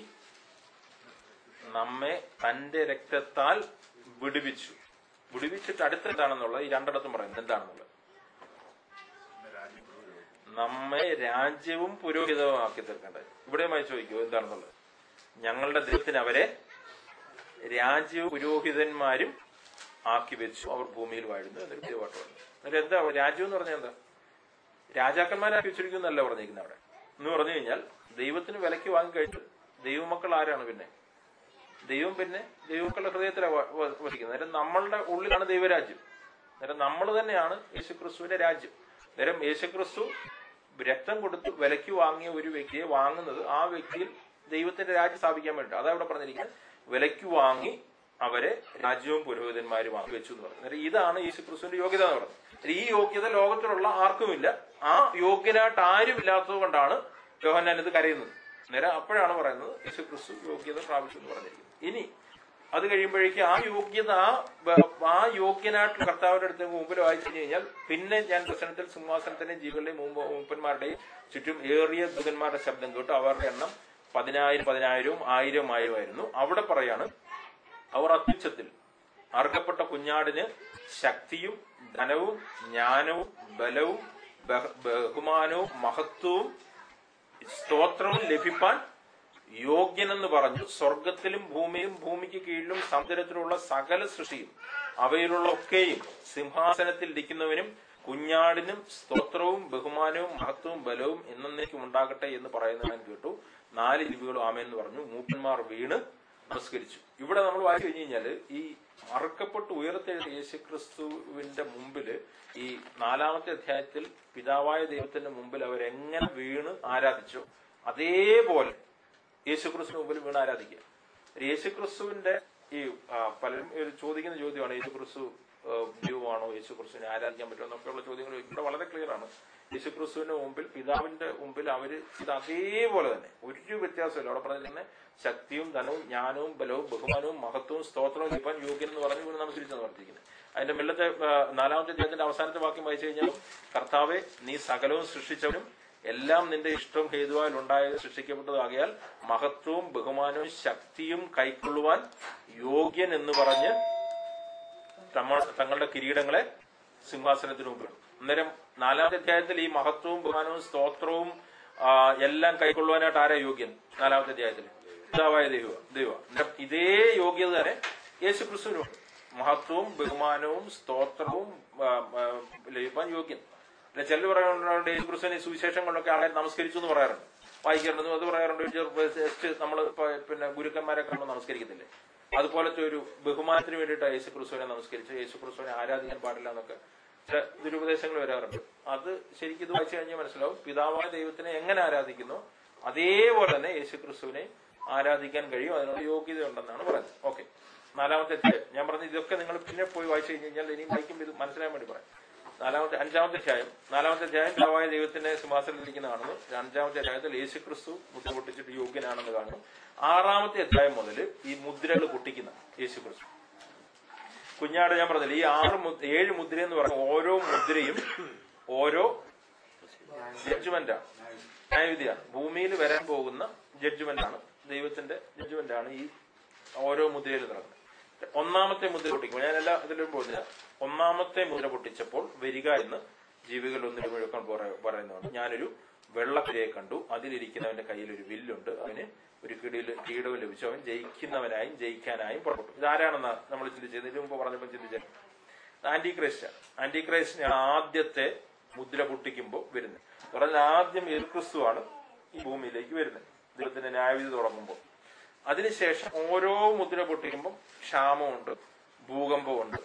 നമ്മെ തന്റെ രക്തത്താൽ വിടുവിച്ചു. വിടുവിച്ചിട്ട് അടുത്തെന്താണെന്നുള്ളത് ഈ രണ്ടിടത്തും പറയുന്നത് എന്താണെന്നുള്ളത്, നമ്മെ രാജ്യവും പുരോഹിതവും ആക്കി തീർക്കേണ്ടത്. ഇവിടെയുമായി ചോദിക്കൂ എന്താണെന്നുള്ളത്. ഞങ്ങളുടെ ദൈവത്തിന് അവരെ രാജ്യവും പുരോഹിതന്മാരും ആക്കി വെച്ചു, അവർ ഭൂമിയിൽ വാഴുന്നു എന്നൊരു പാട്ട് പറഞ്ഞു. എന്നിട്ട് എന്താ രാജ്യം എന്ന് പറഞ്ഞാൽ എന്താ? രാജാക്കന്മാരാക്കി വെച്ചിരിക്കുന്നല്ല പറഞ്ഞിരിക്കുന്നത് അവിടെ. എന്ന് പറഞ്ഞു കഴിഞ്ഞാൽ ദൈവത്തിന് വിലയ്ക്ക് വാങ്ങിക്കഴിഞ്ഞു ദൈവമക്കൾ ആരാണ്? പിന്നെ ദൈവം പിന്നെ ദൈവമക്കളുടെ ഹൃദയത്തിലാണ് വസിക്കുന്നത്. നേരം നമ്മളുടെ ഉള്ളിലാണ് ദൈവരാജ്യം. നേരം നമ്മൾ തന്നെയാണ് യേശുക്രിസ്തുവിന്റെ രാജ്യം. നേരം യേശുക്രിസ്തു രക്തം കൊടുത്ത് വിലയ്ക്ക് വാങ്ങിയ ഒരു വ്യക്തിയെ വാങ്ങുന്നത് ആ വ്യക്തിയിൽ ദൈവത്തിന്റെ രാജ്യം സ്ഥാപിക്കാൻ വേണ്ടി. അതാ ഇവിടെ പറഞ്ഞിരിക്കുന്നത്, വിലയ്ക്ക് വാങ്ങി അവരെ രാജ്യവും പുരോഹിതന്മാരും വാങ്ങി വെച്ചു എന്ന് പറഞ്ഞു. ഇതാണ് യേശുക്രിസ്തുവിന്റെ യോഗ്യത എന്ന് പറയുന്നത്. ഈ യോഗ്യത ലോകത്തിലുള്ള ആർക്കുമില്ല. ആ യോഗ്യനായിട്ട് ആരും ഇല്ലാത്തത് കൊണ്ടാണ് യോഹന്നാൻ ഇത് കരയുന്നത്. നേരെ അപ്പോഴാണ് പറയുന്നത് യേശുക്രിസ്തു യോഗ്യത പ്രാപിച്ചു എന്ന് പറഞ്ഞിരിക്കുന്നത്. ഇനി അത് കഴിയുമ്പോഴേക്കും ആ യോഗ്യത ആ യോഗ്യനായിട്ട് കർത്താവിന്റെ അടുത്ത് മുമ്പിൽ വായിച്ചു കഴിഞ്ഞാൽ പിന്നെ ഞാൻ ദർശനത്തിൽ സിംഹാസനത്തിന്റെയും ജീവികളുടെയും മുമ്പ് മൂപ്പന്മാരുടെയും ചുറ്റും ഏറിയ ദൂതന്മാരുടെ ശബ്ദം കേട്ടു. അവരുടെ എണ്ണം പതിനായിരം പതിനായിരവും ആയിരം ആയിരമായിരുന്നു. അവിടെ പറയാണ്, അവർ അത്യുച്ചത്തിൽ അർഹപ്പെട്ട കുഞ്ഞാടിന് ശക്തിയും ധനവും ജ്ഞാനവും ബലവും ബഹുമാനവും മഹത്വവും സ്തോത്രവും ലഭിപ്പാൻ യോഗ്യനെന്ന് പറഞ്ഞു. സ്വർഗത്തിലും ഭൂമിയും ഭൂമിക്ക് കീഴിലും സമുദ്രത്തിലുള്ള സകല സൃഷ്ടിയും അവയിലുള്ള ഒക്കെയും സിംഹാസനത്തിൽ ഇരിക്കുന്നവനും കുഞ്ഞാടിനും സ്തോത്രവും ബഹുമാനവും മഹത്വവും ബലവും എന്നേക്കും ഉണ്ടാകട്ടെ എന്ന് പറയുന്നത് ഞാൻ കേട്ടു. നാല് ജീവികളും ആമേന്ന് പറഞ്ഞു. മൂപ്പന്മാർ വീണ് നമസ്കരിച്ചു. ഇവിടെ നമ്മൾ വായിച്ചു കഴിഞ്ഞു കഴിഞ്ഞാല് ഈ അറുക്കപ്പെട്ട് ഉയർത്തെഴുന്ന യേശുക്രിസ്തുവിന്റെ മുമ്പില് ഈ നാലാമത്തെ അധ്യായത്തിൽ പിതാവായ ദൈവത്തിന്റെ മുമ്പിൽ അവരെങ്ങനെ വീണ് ആരാധിച്ചോ അതേപോലെ യേശുക്രിസ്തുവിന് മുമ്പിൽ വീണ് ആരാധിക്കുക. യേശുക്രിസ്തുവിന്റെ ഈ പലരും ചോദിക്കുന്ന ചോദ്യമാണ്, യേശുക്രിസ്തു ദൈവമാണോ, യേശുക്രിസ്തുവിനെ ആരാധിക്കാൻ പറ്റുമോ എന്നൊക്കെയുള്ള ചോദ്യങ്ങൾ ഇവിടെ വളരെ ക്ലിയർ ആണ്. യേശുക്രിസ്തുവിന്റെ മുമ്പിൽ പിതാവിന്റെ മുമ്പിൽ അവര് ഇത് അതേപോലെ തന്നെ, ഒരു വ്യത്യാസമില്ല. അവിടെ പറഞ്ഞിരിക്കുന്ന ശക്തിയും ധനവും ജ്ഞാനവും ബലവും ബഹുമാനവും മഹത്വവും സ്തോത്രവും ഇപ്പം യോഗ്യൻ എന്ന് പറഞ്ഞ് ഇവർ നമസ്കരിച്ചെന്ന് പറഞ്ഞിരിക്കുന്നത്. അതിന്റെ മെല്ലത്തെ നാലാമത്തെ അധ്യായത്തിന്റെ അവസാനത്തെ വാക്യം വായിച്ചു കഴിഞ്ഞാൽ, കർത്താവെ നീ സകലവും സൃഷ്ടിച്ചവനും എല്ലാം നിന്റെ ഇഷ്ടം ഹേതുവാൽ ഉണ്ടായത് സൃഷ്ടിക്കപ്പെട്ടതാകിയാൽ മഹത്വവും ബഹുമാനവും ശക്തിയും കൈക്കൊള്ളുവാൻ യോഗ്യൻ എന്ന് പറഞ്ഞ് തങ്ങളുടെ കിരീടങ്ങളെ സിംഹാസനത്തിന് മുമ്പിൽ. അന്നേരം നാലാമത്തെ അധ്യായത്തിൽ ഈ മഹത്വവും ബഹുമാനവും സ്തോത്രവും എല്ലാം കൈക്കൊള്ളുവാനായിട്ട് ആരാ യോഗ്യൻ? നാലാമത്തെ അധ്യായത്തിൽ പിതാവായ ദൈവ ദൈവ ഇതേ യോഗ്യത തന്നെ യേശുക്രിസ്തുവിനും. മഹത്വവും ബഹുമാനവും സ്തോത്രവും ലഭിക്കാൻ യോഗ്യൻ. അല്ലെ ചിലർ പറയാറുണ്ട് യേശുക്രിസ്തുവിനെ സുവിശേഷങ്ങളിലൊക്കെ ആളെ നമസ്കരിച്ചു എന്ന് പറയാറുണ്ട്, വായിക്കാറുണ്ട്. അത് പറയാറുണ്ട്, ജസ്റ്റ് നമ്മൾ പിന്നെ ഗുരുക്കന്മാരെ കണ്ട് നമസ്കരിക്കത്തില്ലേ, അതുപോലത്തെ ഒരു ബഹുമാനത്തിന് വേണ്ടിയിട്ട് യേശുക്രിസ്തുവിനെ നമസ്കരിച്ച് യേശുക്രിസ്തുവിനെ ആരാധിക്കാൻ പാടില്ല എന്നൊക്കെ ചില ദുരുപദേശങ്ങൾ വരാറുണ്ട്. അത് ശരിക്കും ഇത് വായിച്ചു കഴിഞ്ഞാൽ മനസ്സിലാവും, പിതാവായ ദൈവത്തിനെ എങ്ങനെ ആരാധിക്കുന്നു അതേപോലെ തന്നെ യേശുക്രിസ്തുവിനെ ആരാധിക്കാൻ കഴിയും, അതിനുള്ള യോഗ്യത ഉണ്ടെന്നാണ് പറയുന്നത്. ഓക്കെ, നാലാമത്തെ അധ്യായം ഞാൻ പറഞ്ഞത് ഇതൊക്കെ നിങ്ങൾ പിന്നെ പോയി വായിച്ചു കഴിഞ്ഞ് കഴിഞ്ഞാൽ ഇനിയും വായിക്കുമ്പോൾ ഇത് മനസ്സിലാൻ വേണ്ടി പറയാം. നാലാമത്തെ അഞ്ചാമത്തെ അധ്യായം നാലാമത്തെ അധ്യായം പിതാവായ ദൈവത്തിന്റെ സിംഹാസനത്തിലിരിക്കുന്ന കാണുന്നു. അഞ്ചാമത്തെ അധ്യായത്തിൽ യേശുക്രിസ്തു മുദ്ര പൊട്ടിച്ചിട്ട് യോഗ്യനാണെന്ന് കാണുന്നു. ആറാമത്തെ അധ്യായം മുതൽ ഈ മുദ്രകൾ പൊട്ടിക്കുന്ന യേശുക്രിസ്തു കുഞ്ഞാട് ഞാൻ പറഞ്ഞില്ല, ഈ ആറ് ഏഴ് മുദ്ര എന്ന് പറഞ്ഞ ഓരോ മുദ്രയും ഓരോ ജഡ്ജ്മെന്റാണ്, ന്യായവിധിയാണ്. ഭൂമിയിൽ വരാൻ പോകുന്ന ജഡ്ജ്മെന്റാണ്, ദൈവത്തിന്റെ ജഡ്ജ്മെന്റാണ് ഈ ഓരോ മുദ്രയിൽ നടക്കുന്നത്. ഒന്നാമത്തെ മുദ്ര പൊട്ടിക്കുമ്പോൾ ഞാൻ എല്ലാ ഇതിലും പോകുന്നില്ല. ഒന്നാമത്തെ മുദ്ര പൊട്ടിച്ചപ്പോൾ വരിക എന്ന് ജീവികൾ ഒന്നിന് മുഴുവൻ പറയുന്നതാണ്. ഞാനൊരു വെള്ളക്കുതിരയെ കണ്ടു, അതിലിരിക്കുന്നവന്റെ കയ്യിൽ ഒരു വില്ലുണ്ട്, അവന് ഒരു കിടിയിൽ കീടവും ലഭിച്ചു, അവൻ ജയിക്കുന്നവനായും ജയിക്കാനായും പുറപ്പെട്ടു. ഇതാരാണെന്നാ നമ്മൾ ചിന്തിച്ചത്? ഇതിനു മുമ്പ് പറഞ്ഞപ്പോൾ ചിന്തിച്ചത് ആന്റി ക്രൈസ്റ്റ്. ആന്റി ക്രൈസ്റ്റിനാണ് ആദ്യത്തെ മുദ്ര പൊട്ടിക്കുമ്പോൾ വരുന്നത്. പറഞ്ഞാൽ ആദ്യം യേശുക്രിസ്തുവാണ് ഈ ഭൂമിയിലേക്ക് വരുന്നത് ദൈവത്തിന്റെ ന്യായവിധി തുടങ്ങുമ്പോൾ. അതിനുശേഷം ഓരോ മുദ്ര പൊട്ടിക്കുമ്പോൾ ക്ഷാമമുണ്ട്, ഭൂകമ്പമുണ്ട്,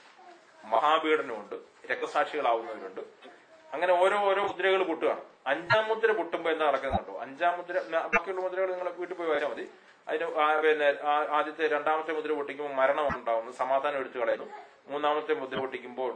മഹാപീഡനമുണ്ട്, രക്തസാക്ഷികളാവുന്നവരുണ്ട്. അങ്ങനെ ഓരോ ഓരോ മുദ്രകൾ പൊട്ടുകയാണ്. അഞ്ചാം മുദ്ര പൊട്ടുമ്പോൾ എന്താ നടക്കുന്നുണ്ടോ? അഞ്ചാം മുദ്ര, ബാക്കിയുള്ള മുദ്രകൾ നിങ്ങൾ വീട്ടിൽ പോയി വായിച്ചാൽ മതി. അതിന് പിന്നെ ആദ്യത്തെ രണ്ടാമത്തെ മുദ്ര പൊട്ടിക്കുമ്പോൾ മരണം ഉണ്ടാവുന്നു, സമാധാനം എടുത്തു കളയുന്നു. മൂന്നാമത്തെ മുദ്ര പൊട്ടിക്കുമ്പോൾ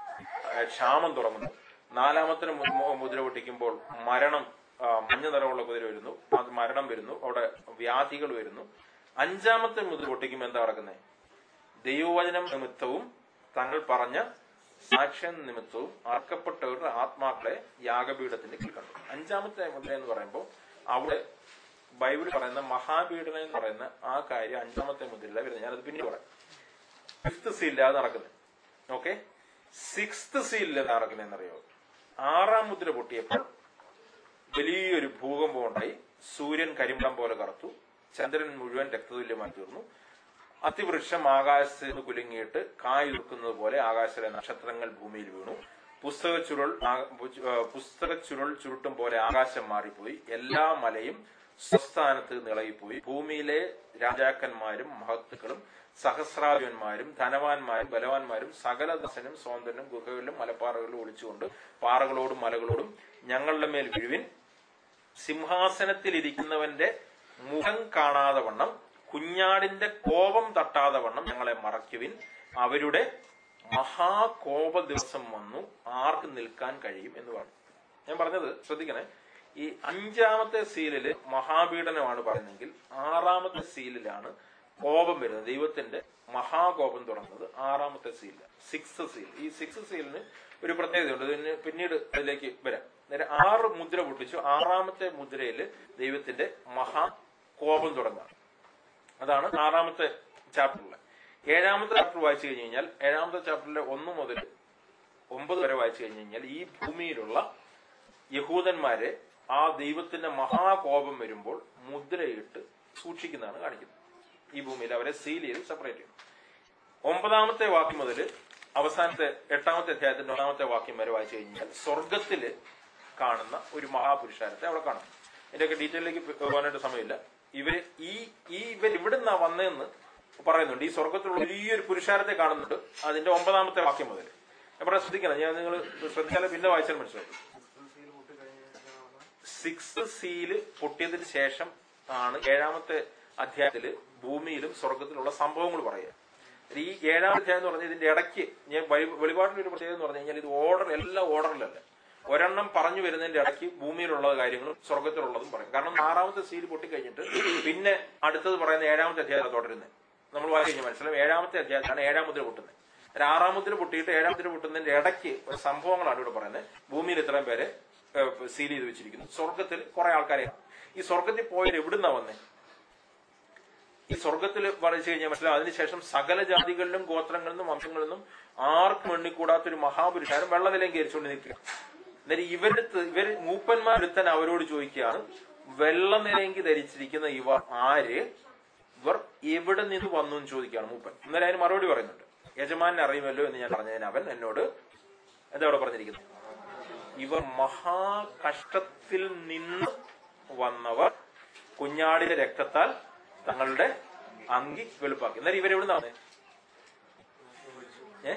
ക്ഷാമം തുടങ്ങുന്നു. നാലാമത്തെ മുദ്ര പൊട്ടിക്കുമ്പോൾ മരണം, മഞ്ഞ നിറമുള്ള കുതിര വരുന്നു, അത് മരണം വരുന്നു, അവിടെ വ്യാധികൾ വരുന്നു. അഞ്ചാമത്തെ മുദ്ര പൊട്ടിക്കുമ്പോൾ എന്താ നടക്കുന്നത്? ദൈവവചനം നിമിത്തവും തങ്ങൾ പറഞ്ഞ സാക്ഷ്യം നിമിത്തവും അർക്കപ്പെട്ടവരുടെ ആത്മാക്കളെ യാഗപീഠത്തിന്റെ കീഴിൽ കണ്ടു. അഞ്ചാമത്തെ മുദ്ര എന്ന് പറയുമ്പോൾ അവിടെ ബൈബിൾ പറയുന്ന മഹാപീഡനം എന്ന് പറയുന്ന ആ കാര്യം അഞ്ചാമത്തെ മുദ്രയിലാണ് വരുന്നത്. ഞാനത് പിന്നീട് പറയാം. ഫിഫ്ത് സീലിലാണ് നടക്കുന്നത്. ഓക്കെ, സിക്സ്ത് സീലിലാണ് നടക്കുന്നതെന്നറിയോ? ആറാം മുദ്ര പൊട്ടിയപ്പോൾ വലിയൊരു ഭൂകമ്പം ഉണ്ടായി. സൂര്യൻ കരിമ്പടം പോലെ കറുത്തു, ചന്ദ്രൻ മുഴുവൻ രക്തതുല്യമായി തീർന്നു. അതിവൃക്ഷം ആകാശത്ത് നിന്ന് കുലുങ്ങിയിട്ട് കായുറുക്കുന്നത് പോലെ ആകാശത്തിലെ നക്ഷത്രങ്ങൾ ഭൂമിയിൽ വീണു. പുസ്തക ചുരുൾ പുസ്തക ചുരുൾ ചുരുട്ടും പോലെ ആകാശം മാറിപ്പോയി. എല്ലാ മലയും സ്വസ്ഥാനത്ത് നിളകിപ്പോയി. ഭൂമിയിലെ രാജാക്കന്മാരും മഹത്തുക്കളും സഹസ്രാധിപന്മാരും ധനവാന്മാരും ബലവാന്മാരും സകല ദശനും സ്വാതന്ത്ര്യനും ഗുഹകളിലും മലപ്പാറകളിലും ഒളിച്ചുകൊണ്ട് പാറകളോടും മലകളോടും ഞങ്ങളുടെ മേൽ വീഴുവിൻ, സിംഹാസനത്തിലിരിക്കുന്നവന്റെ മുഖം കാണാതെ വണ്ണം കുഞ്ഞാടിന്റെ കോപം തട്ടാതെ വണ്ണം ഞങ്ങളെ മറയ്ക്കുവിൻ. അവരുടെ മഹാകോപ ദിവസം വന്നു, ആർക്ക് നിൽക്കാൻ കഴിയും എന്ന് പറഞ്ഞു. ഞാൻ പറഞ്ഞത് ശ്രദ്ധിക്കണേ, ഈ അഞ്ചാമത്തെ സീലില് മഹാപീഡനമാണ് പറയുന്നതെങ്കിൽ ആറാമത്തെ സീലിലാണ് കോപം വരുന്നത്. ദൈവത്തിന്റെ മഹാകോപം തുടങ്ങുന്നത് ആറാമത്തെ സീലിലാണ്, സിക്സ് സീൽ. ഈ സിക്സ് സീലിന് ഒരു പ്രത്യേകതയുണ്ട്, ഇതിന് പിന്നീട് അതിലേക്ക് വരാം. നേരെ ആറ് മുദ്ര പൊട്ടിച്ചു. ആറാമത്തെ മുദ്രയിൽ ദൈവത്തിന്റെ മഹാകോപം തുടങ്ങുക. അതാണ് ആറാമത്തെ ചാപ്റ്ററിലെ. ഏഴാമത്തെ ചാപ്റ്റർ വായിച്ചു കഴിഞ്ഞു കഴിഞ്ഞാൽ ഏഴാമത്തെ ചാപ്റ്ററിലെ ഒന്ന് മുതൽ ഒമ്പത് വരെ വായിച്ചു കഴിഞ്ഞു കഴിഞ്ഞാൽ ഈ ഭൂമിയിലുള്ള യഹൂദന്മാരെ ആ ദൈവത്തിന്റെ മഹാകോപം വരുമ്പോൾ മുദ്രയിട്ട് സൂക്ഷിക്കുന്നതാണ് കാണിക്കുന്നത്. ഈ ഭൂമിയിൽ അവരെ സീൽ ചെയ്ത് സെപ്പറേറ്റ് ചെയ്യും. ഒമ്പതാമത്തെ വാക്യം മുതൽ അവസാനത്തെ എട്ടാമത്തെ അധ്യായത്തിന്റെ ഒന്നാമത്തെ വാക്യം വരെ വായിച്ചു കഴിഞ്ഞാൽ സ്വർഗത്തില് കാണുന്ന ഒരു മഹാപുരുഷാരത്തെ അവിടെ കാണും. ഇതിന്റെയൊക്കെ ഡീറ്റെയിലേക്ക് പോകാനായിട്ട് സമയമില്ല. ഇവര് ഈ ഈ ഇവർ ഇവിടുന്നാ വന്നതെന്ന് പറയുന്നുണ്ട്. ഈ സ്വർഗത്തിലുള്ള വലിയൊരു പുരുഷാരത്തെ കാണുന്നുണ്ട്. അതിന്റെ ഒമ്പതാമത്തെ വാക്യം മുതൽ ഞാൻ പറയാൻ ശ്രദ്ധിക്കണം. ഞാൻ നിങ്ങൾ ശ്രദ്ധിച്ചാലേ പിന്നെ വായിച്ചാൽ മനസ്സിലാക്കും. സിക്സ് സീല് പൊട്ടിയതിന് ശേഷം ആണ് ഏഴാമത്തെ അധ്യായത്തില് ഭൂമിയിലും സ്വർഗത്തിലുള്ള സംഭവങ്ങൾ പറയുക. ഈ ഏഴാം അധ്യായം എന്ന് പറഞ്ഞാൽ ഇതിന്റെ ഇടയ്ക്ക് ഞാൻ വെളിപാടിന്റെ ഒരു പ്രത്യേകത എന്ന് പറഞ്ഞു കഴിഞ്ഞാൽ ഇത് ഓർഡർ എല്ലാ ഓർഡറിലല്ല, ഒരെണ്ണം പറഞ്ഞു വരുന്നതിന്റെ ഇടയ്ക്ക് ഭൂമിയിലുള്ള കാര്യങ്ങളും സ്വർഗത്തിലുള്ളതും പറയും. കാരണം ആറാമത്തെ സീല് പൊട്ടിക്കഴിഞ്ഞിട്ട് പിന്നെ അടുത്തത് പറയുന്ന ഏഴാമത്തെ അധ്യായം തുടരുന്നത് നമ്മൾ വായിച്ചു കഴിഞ്ഞാൽ മനസ്സിലാവും. ഏഴാമത്തെ അധ്യായത്തിലാണ് ഏഴാം മുദ്ര പൊട്ടുന്നത്. ആറാം മുദ്ര പൊട്ടിയിട്ട് ഏഴാം മുദ്ര പൊട്ടുന്നതിന്റെ ഇടയ്ക്ക് ഒരു സംഭവങ്ങളാണ് ഇവിടെ പറയുന്നത്. ഭൂമിയിൽ ഇത്രയും പേരെ സീൽ ചെയ്ത് വെച്ചിരിക്കുന്നു. സ്വർഗത്തിൽ കുറെ ആൾക്കാരെ. ഈ സ്വർഗത്തിൽ പോയത് എവിടുന്നാ വന്നേ? ഈ സ്വർഗത്തിൽ വായിച്ചു കഴിഞ്ഞാൽ മനസ്സിലാവും. അതിനുശേഷം സകല ജാതികളിലും ഗോത്രങ്ങളിൽ നിന്നും വംശങ്ങളിൽ നിന്നും ആർക്കും എണ്ണിക്കൂടാത്തൊരു മഹാപുരുഷാരം വെള്ളനിലയും കയറിച്ചുകൊണ്ട് നിൽക്കുക. എന്നിട്ട് ഇവരുടെ ഇവർ മൂപ്പന്മാരെടുത്താൻ അവരോട് ചോദിക്കുകയാണ്, വെള്ളനിലയെങ്കിൽ ധരിച്ചിരിക്കുന്ന ഇവർ ആര്? ഇവർ എവിടെ നിന്ന് വന്നു എന്ന് ചോദിക്കുകയാണ് മൂപ്പൻ. എന്നാലും അതിന് മറുപടി പറയുന്നുണ്ട്, യജമാനെ അറിയുമല്ലോ എന്ന് ഞാൻ പറഞ്ഞതിന് അവൻ എന്നോട് എന്താ അവിടെ പറഞ്ഞിരിക്കുന്നത്? ഇവർ മഹാകഷ്ടത്തിൽ നിന്ന് വന്നവർ കുഞ്ഞാടിന്റെ രക്തത്താൽ തങ്ങളുടെ അങ്കി വെളുപ്പാക്കി. എന്നാലും ഇവരെവിടെ നിന്നാണ്? ഏ